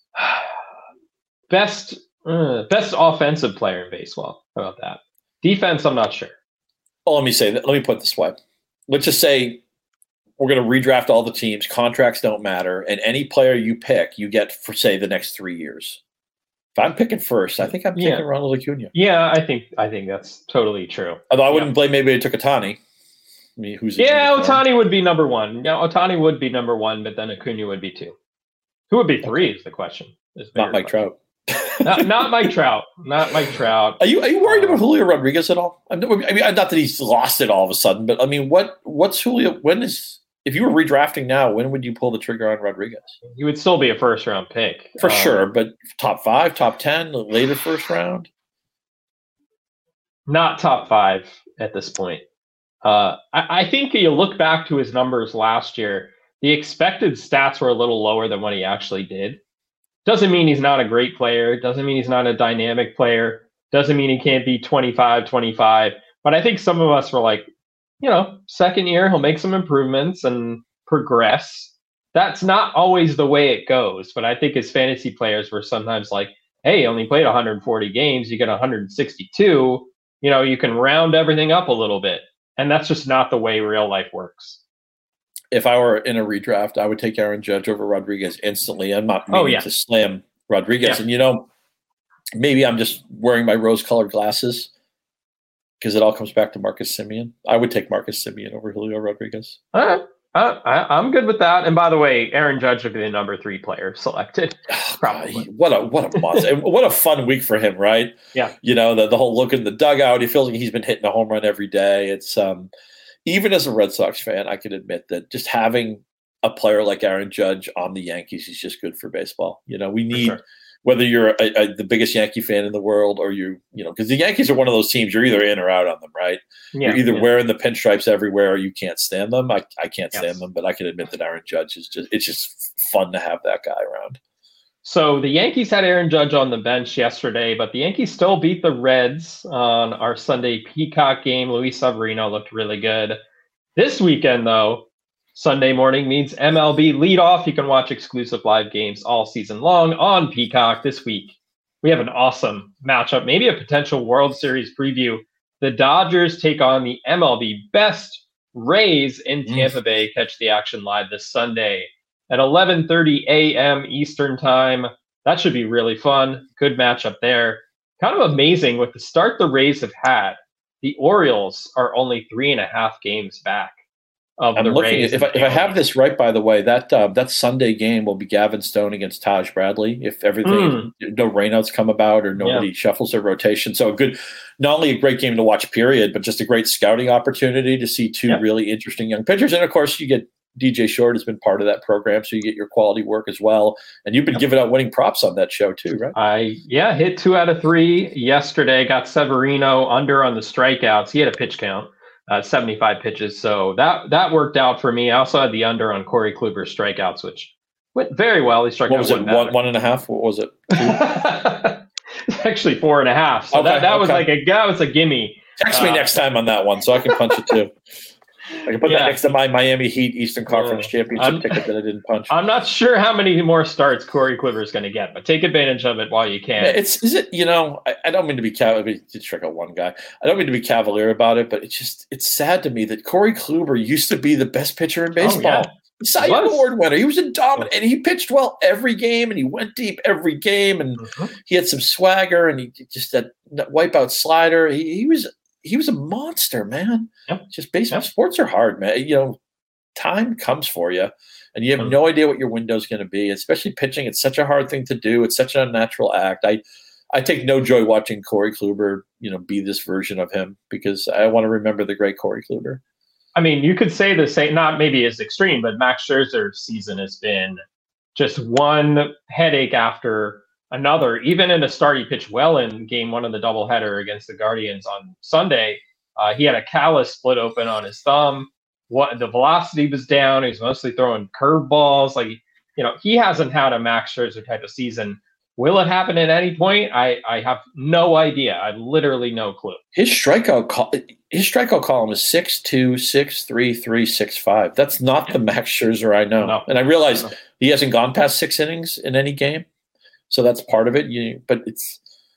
Best uh, best offensive player in baseball. How about that? Defense, I'm not sure. Well, let me say that. Let me put it this way. Let's just say we're going to redraft all the teams. Contracts don't matter. And any player you pick, you get for, say, the next three years. If I'm picking first, I think I'm picking yeah. Ronald Acuna. Yeah, I think I think that's totally true. Although I yeah. wouldn't blame maybe they took Ohtani. I mean, who's yeah, Ohtani would be number one. Yeah, Ohtani would be number one, but then Acuna would be two. Who would be three okay. is the question. Is not Mike question. Trout. not, not Mike Trout. Not Mike Trout. Are you are you worried um, about Julio Rodriguez at all? I mean, not that he's lost it all of a sudden, but I mean, what what's Julio? When is if you were redrafting now? When would you pull the trigger on Rodriguez? He would still be a first round pick for um, sure, but top five, top ten, later first round. Not top five at this point. Uh, I, I think you look back to his numbers last year. The expected stats were a little lower than what he actually did. Doesn't mean he's not a great player. Doesn't mean he's not a dynamic player. Doesn't mean he can't be twenty-five, twenty-five. But I think some of us were like, you know, second year, he'll make some improvements and progress. That's not always the way it goes. But I think as fantasy players, we're sometimes like, hey, he only played one hundred forty games. You get one hundred sixty-two. You know, you can round everything up a little bit. And that's just not the way real life works. If I were in a redraft, I would take Aaron Judge over Rodriguez instantly. I'm not meaning oh, yeah. to slam Rodriguez. Yeah. And, you know, maybe I'm just wearing my rose-colored glasses because it all comes back to Marcus Semien. I would take Marcus Semien over Julio Rodriguez. All right. Uh, I, I'm good with that. And by the way, Aaron Judge will be the number three player selected. Oh, probably. God, what a what a monster! What a fun week for him, right? Yeah. You know, the the whole look in the dugout. He feels like he's been hitting a home run every day. It's um, even as a Red Sox fan, I can admit that just having a player like Aaron Judge on the Yankees is just good for baseball. You know, we need. Sure. Whether you're a, a, the biggest Yankee fan in the world or you, you know, because the Yankees are one of those teams, you're either in or out on them, right? Yeah, you're either yeah. wearing the pinstripes everywhere or you can't stand them. I, I can't stand yes. them, but I can admit that Aaron Judge is just, it's just fun to have that guy around. So the Yankees had Aaron Judge on the bench yesterday, but the Yankees still beat the Reds on our Sunday Peacock game. Luis Severino looked really good. This weekend, though, Sunday morning means M L B leadoff. You can watch exclusive live games all season long on Peacock. This week, we have an awesome matchup, maybe a potential World Series preview. The Dodgers take on the M L B best Rays in Tampa mm. Bay. Catch the action live this Sunday at eleven thirty a.m. Eastern time. That should be really fun. Good matchup there. Kind of amazing with the start the Rays have had. The Orioles are only three and a half games back. Of I'm the looking Rays at, if I, if I have this right, by the way, that uh, that Sunday game will be Gavin Stone against Taj Bradley. If everything, mm. no rainouts come about or nobody yeah. shuffles their rotation. So a good, not only a great game to watch, period, but just a great scouting opportunity to see two yeah. really interesting young pitchers. And of course, you get D J Short has been part of that program, so you get your quality work as well. And you've been yep. giving out winning props on that show too, right? I yeah, hit two out of three yesterday. Got Severino under on the strikeouts. He had a pitch count. Uh, seventy-five pitches, so that that worked out for me. I also had the under on Corey Kluber's strikeouts, which went very well. He struck what out was it? One, one and a half? What was it? It's actually four and a half. So okay, that, that okay. was like a that was a gimme. Text me uh, next time on that one, so I can punch it too. I can put yeah. that next to my Miami Heat Eastern Conference uh, Championship I'm, ticket that I didn't punch. I'm not sure how many more starts Corey Kluber is going to get, but take advantage of it while you can. It's is it you know I, I don't mean to be cavalier. To strike out one guy, I don't mean to be cavalier about it, but it's just it's sad to me that Corey Kluber used to be the best pitcher in baseball. Oh, yeah. Cy Young Award winner. He was a dominant, and he pitched well every game, and he went deep every game, and mm-hmm. he had some swagger, and he just that, that wipeout slider. He, he was. He was a monster, man. Yep. Just baseball yep. sports are hard, man. You know, time comes for you, and you have mm-hmm. no idea what your window is going to be. Especially pitching, it's such a hard thing to do. It's such an unnatural act. I, I take no joy watching Corey Kluber, you know, be this version of him because I want to remember the great Corey Kluber. I mean, you could say the same, not maybe as extreme, but Max Scherzer's season has been just one headache after another. Even in a start, he pitched well in game one of the doubleheader against the Guardians on Sunday. Uh, he had a callus split open on his thumb. What the velocity was down. He was mostly throwing curveballs. Like, you know, he hasn't had a Max Scherzer type of season. Will it happen at any point? I, I have no idea. I have literally no clue. His strikeout col- his strikeout column is six two, six three, three six five. That's not yeah. the Max Scherzer I know. No. And I realize no. he hasn't gone past six innings in any game. So that's part of it. You, but it's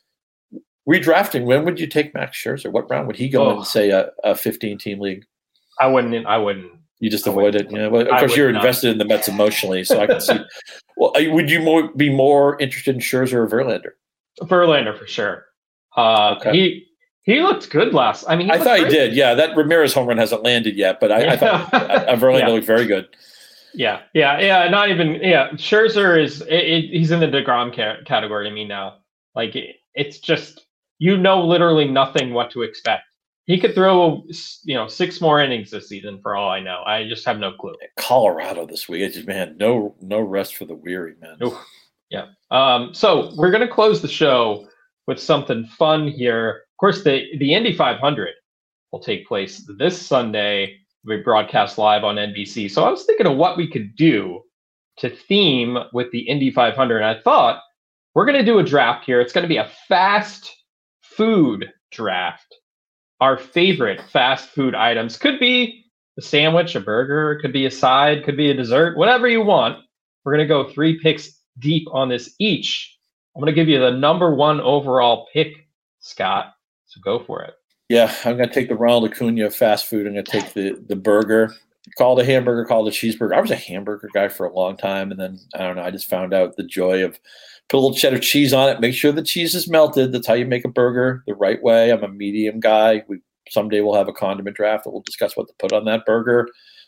redrafting. When would you take Max Scherzer? What round would he go oh. in, say, a, a fifteen-team league? I wouldn't. I wouldn't. You just avoid it. Yeah. Well, of course, you're not. invested in the Mets emotionally, so I can see. Well, would you more, be more interested in Scherzer or Verlander? Verlander for sure. Uh, okay. He he looked good last. I mean, I thought great. he did. Yeah, that Ramirez home run hasn't landed yet, but I, yeah. I thought uh, Verlander yeah. looked very good. Yeah, yeah, yeah. Not even, yeah. Scherzer is, it, it, he's in the DeGrom ca- category to me now. Like, it, it's just, you know, literally nothing what to expect. He could throw, you know, six more innings this season for all I know. I just have no clue. Colorado this week. It's just, man, no, no rest for the weary, man. Oof. Yeah. Um, so we're going to close the show with something fun here. Of course, the, the Indy five hundred will take place this Sunday. We broadcast live on N B C. So I was thinking of what we could do to theme with the Indy five hundred. And I thought we're going to do a draft here. It's going to be a fast food draft. Our favorite fast food items could be a sandwich, a burger, could be a side, could be a dessert, whatever you want. We're going to go three picks deep on this each. I'm going to give you the number one overall pick, Scott. So go for it. Yeah, I'm going to take the Ronald Acuna fast food. I'm going to take the, the burger. Call it a hamburger, call it a cheeseburger. I was a hamburger guy for a long time, and then, I don't know, I just found out the joy of put a little cheddar cheese on it, make sure the cheese is melted. That's how you make a burger the right way. I'm a medium guy. We Someday we'll have a condiment draft, and we'll discuss what to put on that burger.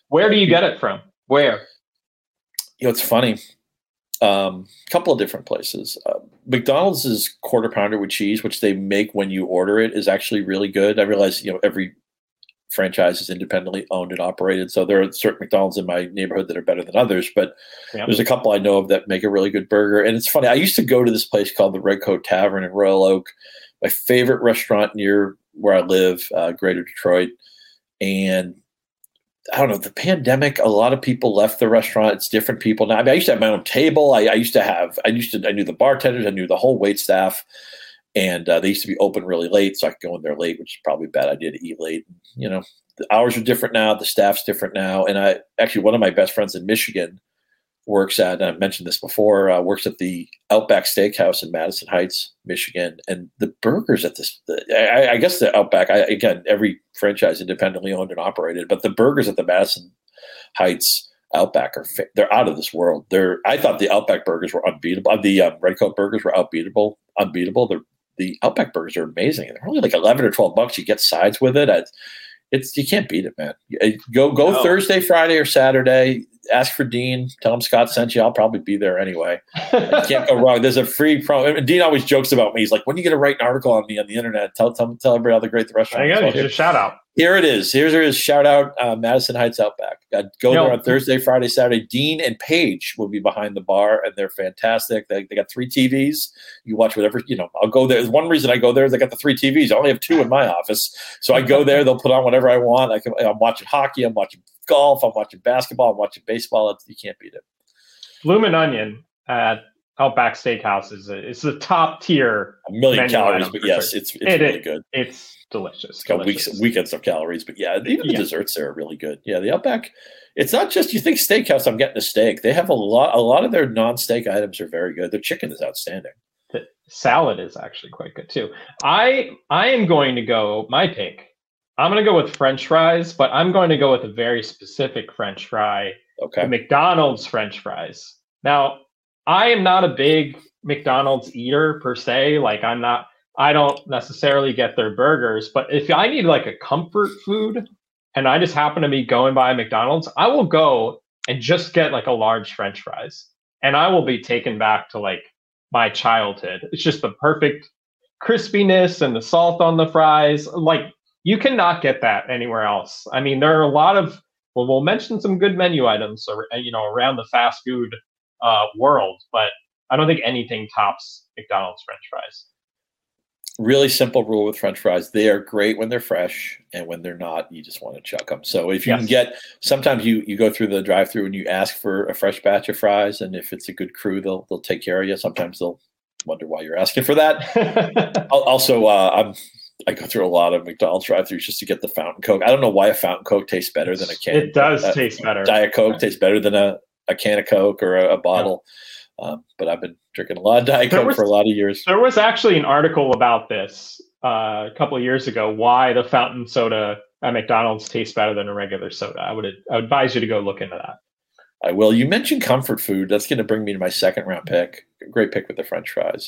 Where do you get it from? Where? You know, it's funny. A um, couple of different places. Uh, McDonald's quarter pounder with cheese, which they make when you order it, is actually really good. I realize, you know, every franchise is independently owned and operated, so there are certain McDonald's in my neighborhood that are better than others, but yep. there's a couple I know of that make a really good burger. And it's funny, I used to go to this place called the Red Coat Tavern in Royal Oak, my favorite restaurant near where I live, uh, Greater Detroit. And I don't know, the pandemic, a lot of people left the restaurant. It's different people now. I mean, I used to have my own table. I, I used to have, I used to, I knew the bartenders, I knew the whole wait staff. And uh, they used to be open really late, so I could go in there late, which is probably a bad idea to eat late. You know, the hours are different now. The staff's different now. And I actually, one of my best friends in Michigan works at, and I mentioned this before, uh, works at the Outback Steakhouse in Madison Heights, Michigan. And the burgers at this, the, I, I guess the Outback, I, again, every franchise independently owned and operated, but the burgers at the Madison Heights Outback are they're out of this world. They're I thought the Outback burgers were unbeatable. The um, Red Coat burgers were unbeatable. Unbeatable. They're The Outback burgers are amazing. They're only like eleven or twelve bucks. You get sides with it. It's you can't beat it, man. Go go no. Thursday, Friday, or Saturday. Ask for Dean. Tell him Scott sent you. I'll probably be there anyway. You can't go wrong. There's a free promo. And Dean always jokes about me. He's like, "When are you going to write an article on me on the internet? Tell tell tell everybody how great the restaurant is." There you go. Just shout out. Here it is. Here's his shout out, uh, Madison Heights Outback. Uh, go you there know, on Thursday, Friday, Saturday. Dean and Paige will be behind the bar, and they're fantastic. They, they got three T Vs. You watch whatever, you know, I'll go there. There's one reason I go there is I got the three T Vs. I only have two in my office. So I go there. They'll put on whatever I want. I can, I'm watching hockey. I'm watching golf. I'm watching basketball. I'm watching baseball. It's, you can't beat it. Bloomin' Onion at Outback Steakhouse is a, it's the top tier. A million calories, but yes, sure. it's, it's it, really it, good. It's delicious. It's got delicious. weeks weekends of calories, but yeah, even the yeah. desserts there are really good. Yeah, the Outback. It's not just you think steakhouse. I'm getting a steak. They have a lot. A lot of their non-steak items are very good. Their chicken is outstanding. The salad is actually quite good too. I I am going to go my pick. I'm going to go with French fries, but I'm going to go with a very specific French fry. Okay. The McDonald's French fries. Now, I am not a big McDonald's eater per se. Like I'm not. I don't necessarily get their burgers, but if I need like a comfort food and I just happen to be going by McDonald's, I will go and just get like a large French fries. And I will be taken back to like my childhood. It's just the perfect crispiness and the salt on the fries. Like you cannot get that anywhere else. I mean, there are a lot of, well, we'll mention some good menu items, you know, around the fast food uh, world, but I don't think anything tops McDonald's French fries. Really simple rule with French fries. They are great when they're fresh, and when they're not, you just want to chuck them. So if you yes. can get, sometimes you, you go through the drive-through and you ask for a fresh batch of fries, and if it's a good crew, they'll they'll take care of you. Sometimes they'll wonder why you're asking for that. Also, uh, I'm I go through a lot of McDonald's drive-throughs just to get the fountain Coke. I don't know why a fountain Coke tastes better than a can. It does uh, taste better. Diet Coke yeah. tastes better than a, a can of Coke or a, a bottle. Yeah. Um, but I've been drinking a lot of Diet Coke was, for a lot of years. There was actually an article about this uh, a couple of years ago, why the fountain soda at McDonald's tastes better than a regular soda. I would, I would advise you to go look into that. I will. You mentioned comfort food. That's going to bring me to my second round pick. Great pick with the French fries.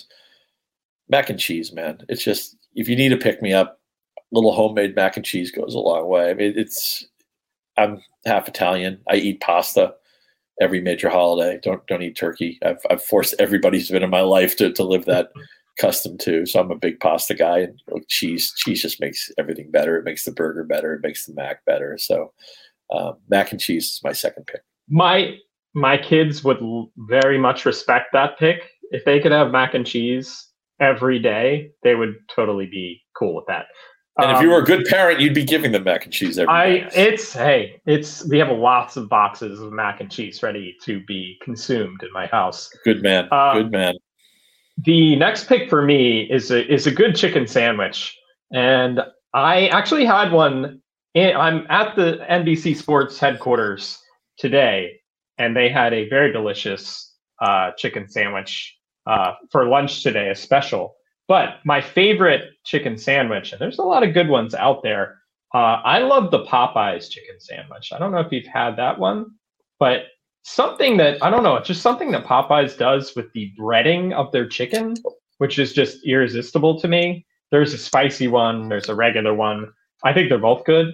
Mac and cheese, man. It's just, if you need a pick me up, little homemade mac and cheese goes a long way. I mean, it's, I'm half Italian. I eat pasta every major holiday. Don't don't eat turkey. I've I've forced everybody who's been in my life to, to live that custom too. So I'm a big pasta guy, and cheese cheese just makes everything better. It makes the burger better. It makes the mac better. So um, mac and cheese is my second pick. My my kids would very much respect that pick. If they could have mac and cheese every day, they would totally be cool with that. And if you were a good parent, you'd be giving them mac and cheese every I, day. It's, hey, it's, we have lots of boxes of mac and cheese ready to be consumed in my house. Good man. Uh, good man. The next pick for me is a, is a good chicken sandwich. And I actually had one. In, I'm at the N B C Sports headquarters today, and they had a very delicious uh, chicken sandwich uh, for lunch today, a special. But my favorite chicken sandwich, and there's a lot of good ones out there. Uh, I love the Popeyes chicken sandwich. I don't know if you've had that one, but something that, I don't know, it's just something that Popeyes does with the breading of their chicken, which is just irresistible to me. There's a spicy one. There's a regular one. I think they're both good.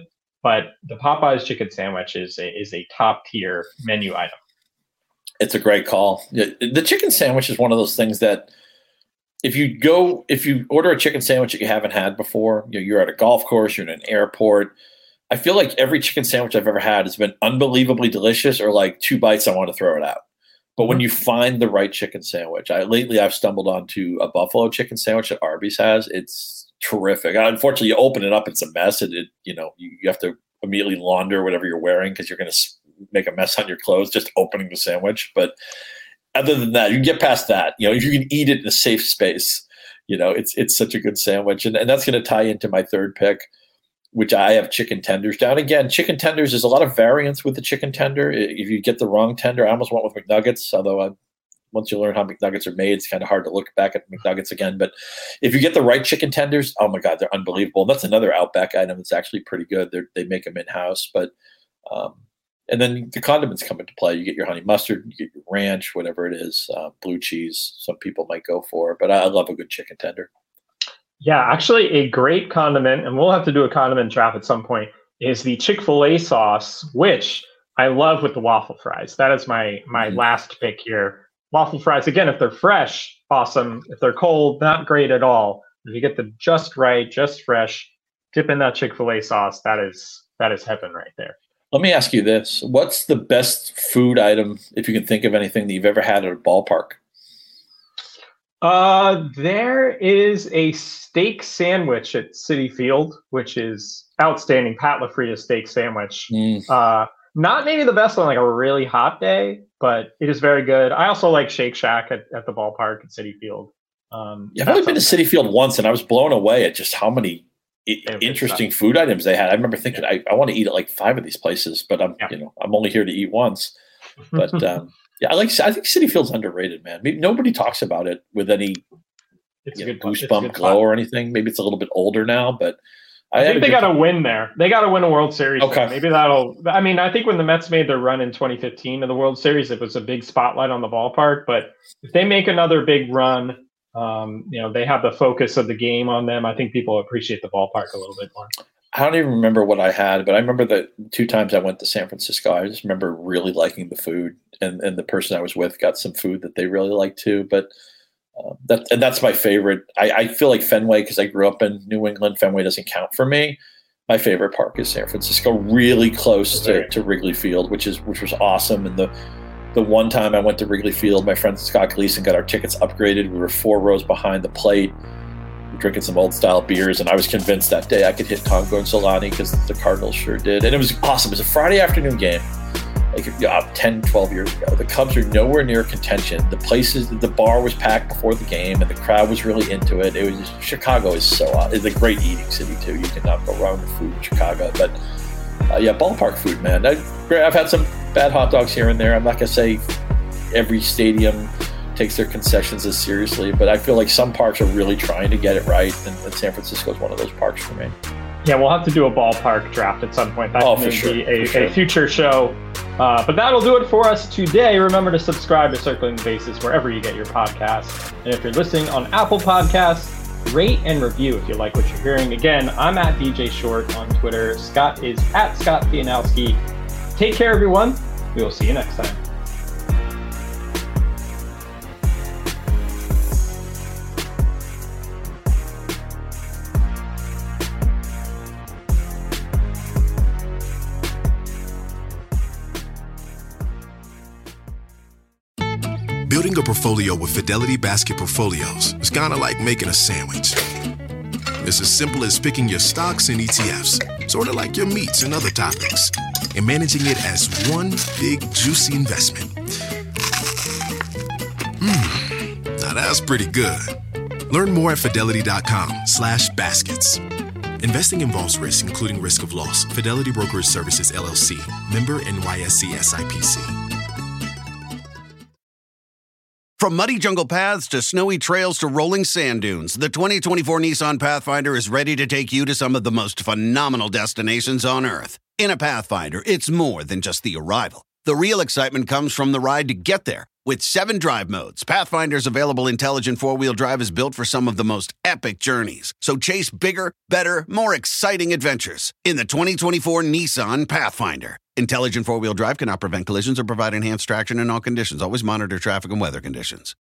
but the Popeyes chicken sandwich is a, is a top tier menu item. It's a great call. The chicken sandwich is one of those things that if you go, if you order a chicken sandwich that you haven't had before, you know, you're at a golf course, you're in an airport. I feel like every chicken sandwich I've ever had has been unbelievably delicious, or like two bites, I want to throw it out. But when you find the right chicken sandwich, I lately I've stumbled onto a buffalo chicken sandwich that Arby's has. It's terrific. Unfortunately, you open it up, it's a mess. And it, you know, you, you have to immediately launder whatever you're wearing because you're going to make a mess on your clothes just opening the sandwich. But other than that, you can get past that. You know, if you can eat it in a safe space, you know, it's it's such a good sandwich. And, and that's going to tie into my third pick, which I have chicken tenders down. Again, chicken tenders, there's a lot of variance with the chicken tender. If you get the wrong tender, I almost went with McNuggets, although I, once you learn how McNuggets are made, it's kind of hard to look back at McNuggets again. But if you get the right chicken tenders, oh my God, they're unbelievable. And that's another Outback item that's actually pretty good. They're, they make them in-house. But um, and then the condiments come into play. You get your honey mustard, you get your ranch, whatever it is, uh, blue cheese, some people might go for. But I, I love a good chicken tender. Yeah, actually a great condiment, and we'll have to do a condiment draft at some point, is the Chick-fil-A sauce, which I love with the waffle fries. That is my my mm. last pick here. Waffle fries, again, if they're fresh, awesome. If they're cold, not great at all. If you get them just right, just fresh, dip in that Chick-fil-A sauce, that is that is heaven right there. Let me ask you this. What's the best food item, if you can think of anything, that you've ever had at a ballpark? Uh, there is a steak sandwich at Citi Field, which is outstanding. Pat LaFrida's steak sandwich. Mm. Uh, not maybe the best on like a really hot day, but it is very good. I also like Shake Shack at, at the ballpark at Citi Field. Um, yeah, I've only been to Citi Field once, and I was blown away at just how many I- interesting food items they had. I remember thinking, yeah. I, I want to eat at like five of these places, but I'm, yeah. you know, I'm only here to eat once. But um, yeah, I like. I think Citi Field's underrated, man. Maybe nobody talks about it with any it's you a know, good, goosebump it's a glow or anything. Maybe it's a little bit older now, but I, I think they got to win there. They got to win a World Series. Okay, there. Maybe that'll. I mean, I think when the Mets made their run in twenty fifteen to the World Series, it was a big spotlight on the ballpark. But if they make another big run, um, you know, they have the focus of the game on them. I think people appreciate the ballpark a little bit more. I don't even remember what I had, but I remember the two times I went to San Francisco, I just remember really liking the food, and, and the person I was with got some food that they really liked too. But uh, that and that's my favorite. I, I feel like Fenway, because I grew up in New England, Fenway doesn't count for me. My favorite park is San Francisco, really close to, to Wrigley Field, which is which was awesome. And the the one time I went to Wrigley Field, my friend Scott Gleason got our tickets upgraded. We were four rows behind the plate, drinking some old style beers, and I was convinced that day I could hit Congo and Solani because the Cardinals sure did. And it was awesome. It was a Friday afternoon game, like uh, ten, twelve years ago. The Cubs are nowhere near contention. The places, the bar was packed before the game, and the crowd was really into it. It was just, Chicago is so uh, it's a great eating city too. You cannot go wrong with food in Chicago. But uh, yeah, ballpark food, man. I, I've had some bad hot dogs here and there. I'm not gonna say every stadium takes their concessions as seriously, but I feel like some parks are really trying to get it right, and, and San Francisco is one of those parks for me. Yeah, we'll have to do a ballpark draft at some point. That oh, may sure, be a, sure. a future show. Uh, but that'll do it for us today. Remember to subscribe to Circling the Bases wherever you get your podcasts. And if you're listening on Apple Podcasts, rate and review if you like what you're hearing. Again, I'm at D J Short on Twitter. Scott is at Scott Pianowski. Take care, everyone. We will see you next time. Building a portfolio with Fidelity Basket Portfolios is kind of like making a sandwich. It's as simple as picking your stocks and E T Fs, sort of like your meats and other toppings, and managing it as one big, juicy investment. Mmm, now that's pretty good. Learn more at fidelity.com slash baskets. Investing involves risk, including risk of loss. Fidelity Brokerage Services, L L C. Member N Y S E S I P C. From muddy jungle paths to snowy trails to rolling sand dunes, the twenty twenty-four Nissan Pathfinder is ready to take you to some of the most phenomenal destinations on Earth. In a Pathfinder, it's more than just the arrival. The real excitement comes from the ride to get there. With seven drive modes, Pathfinder's available intelligent four-wheel drive is built for some of the most epic journeys. So chase bigger, better, more exciting adventures in the twenty twenty-four Nissan Pathfinder. Intelligent four-wheel drive cannot prevent collisions or provide enhanced traction in all conditions. Always monitor traffic and weather conditions.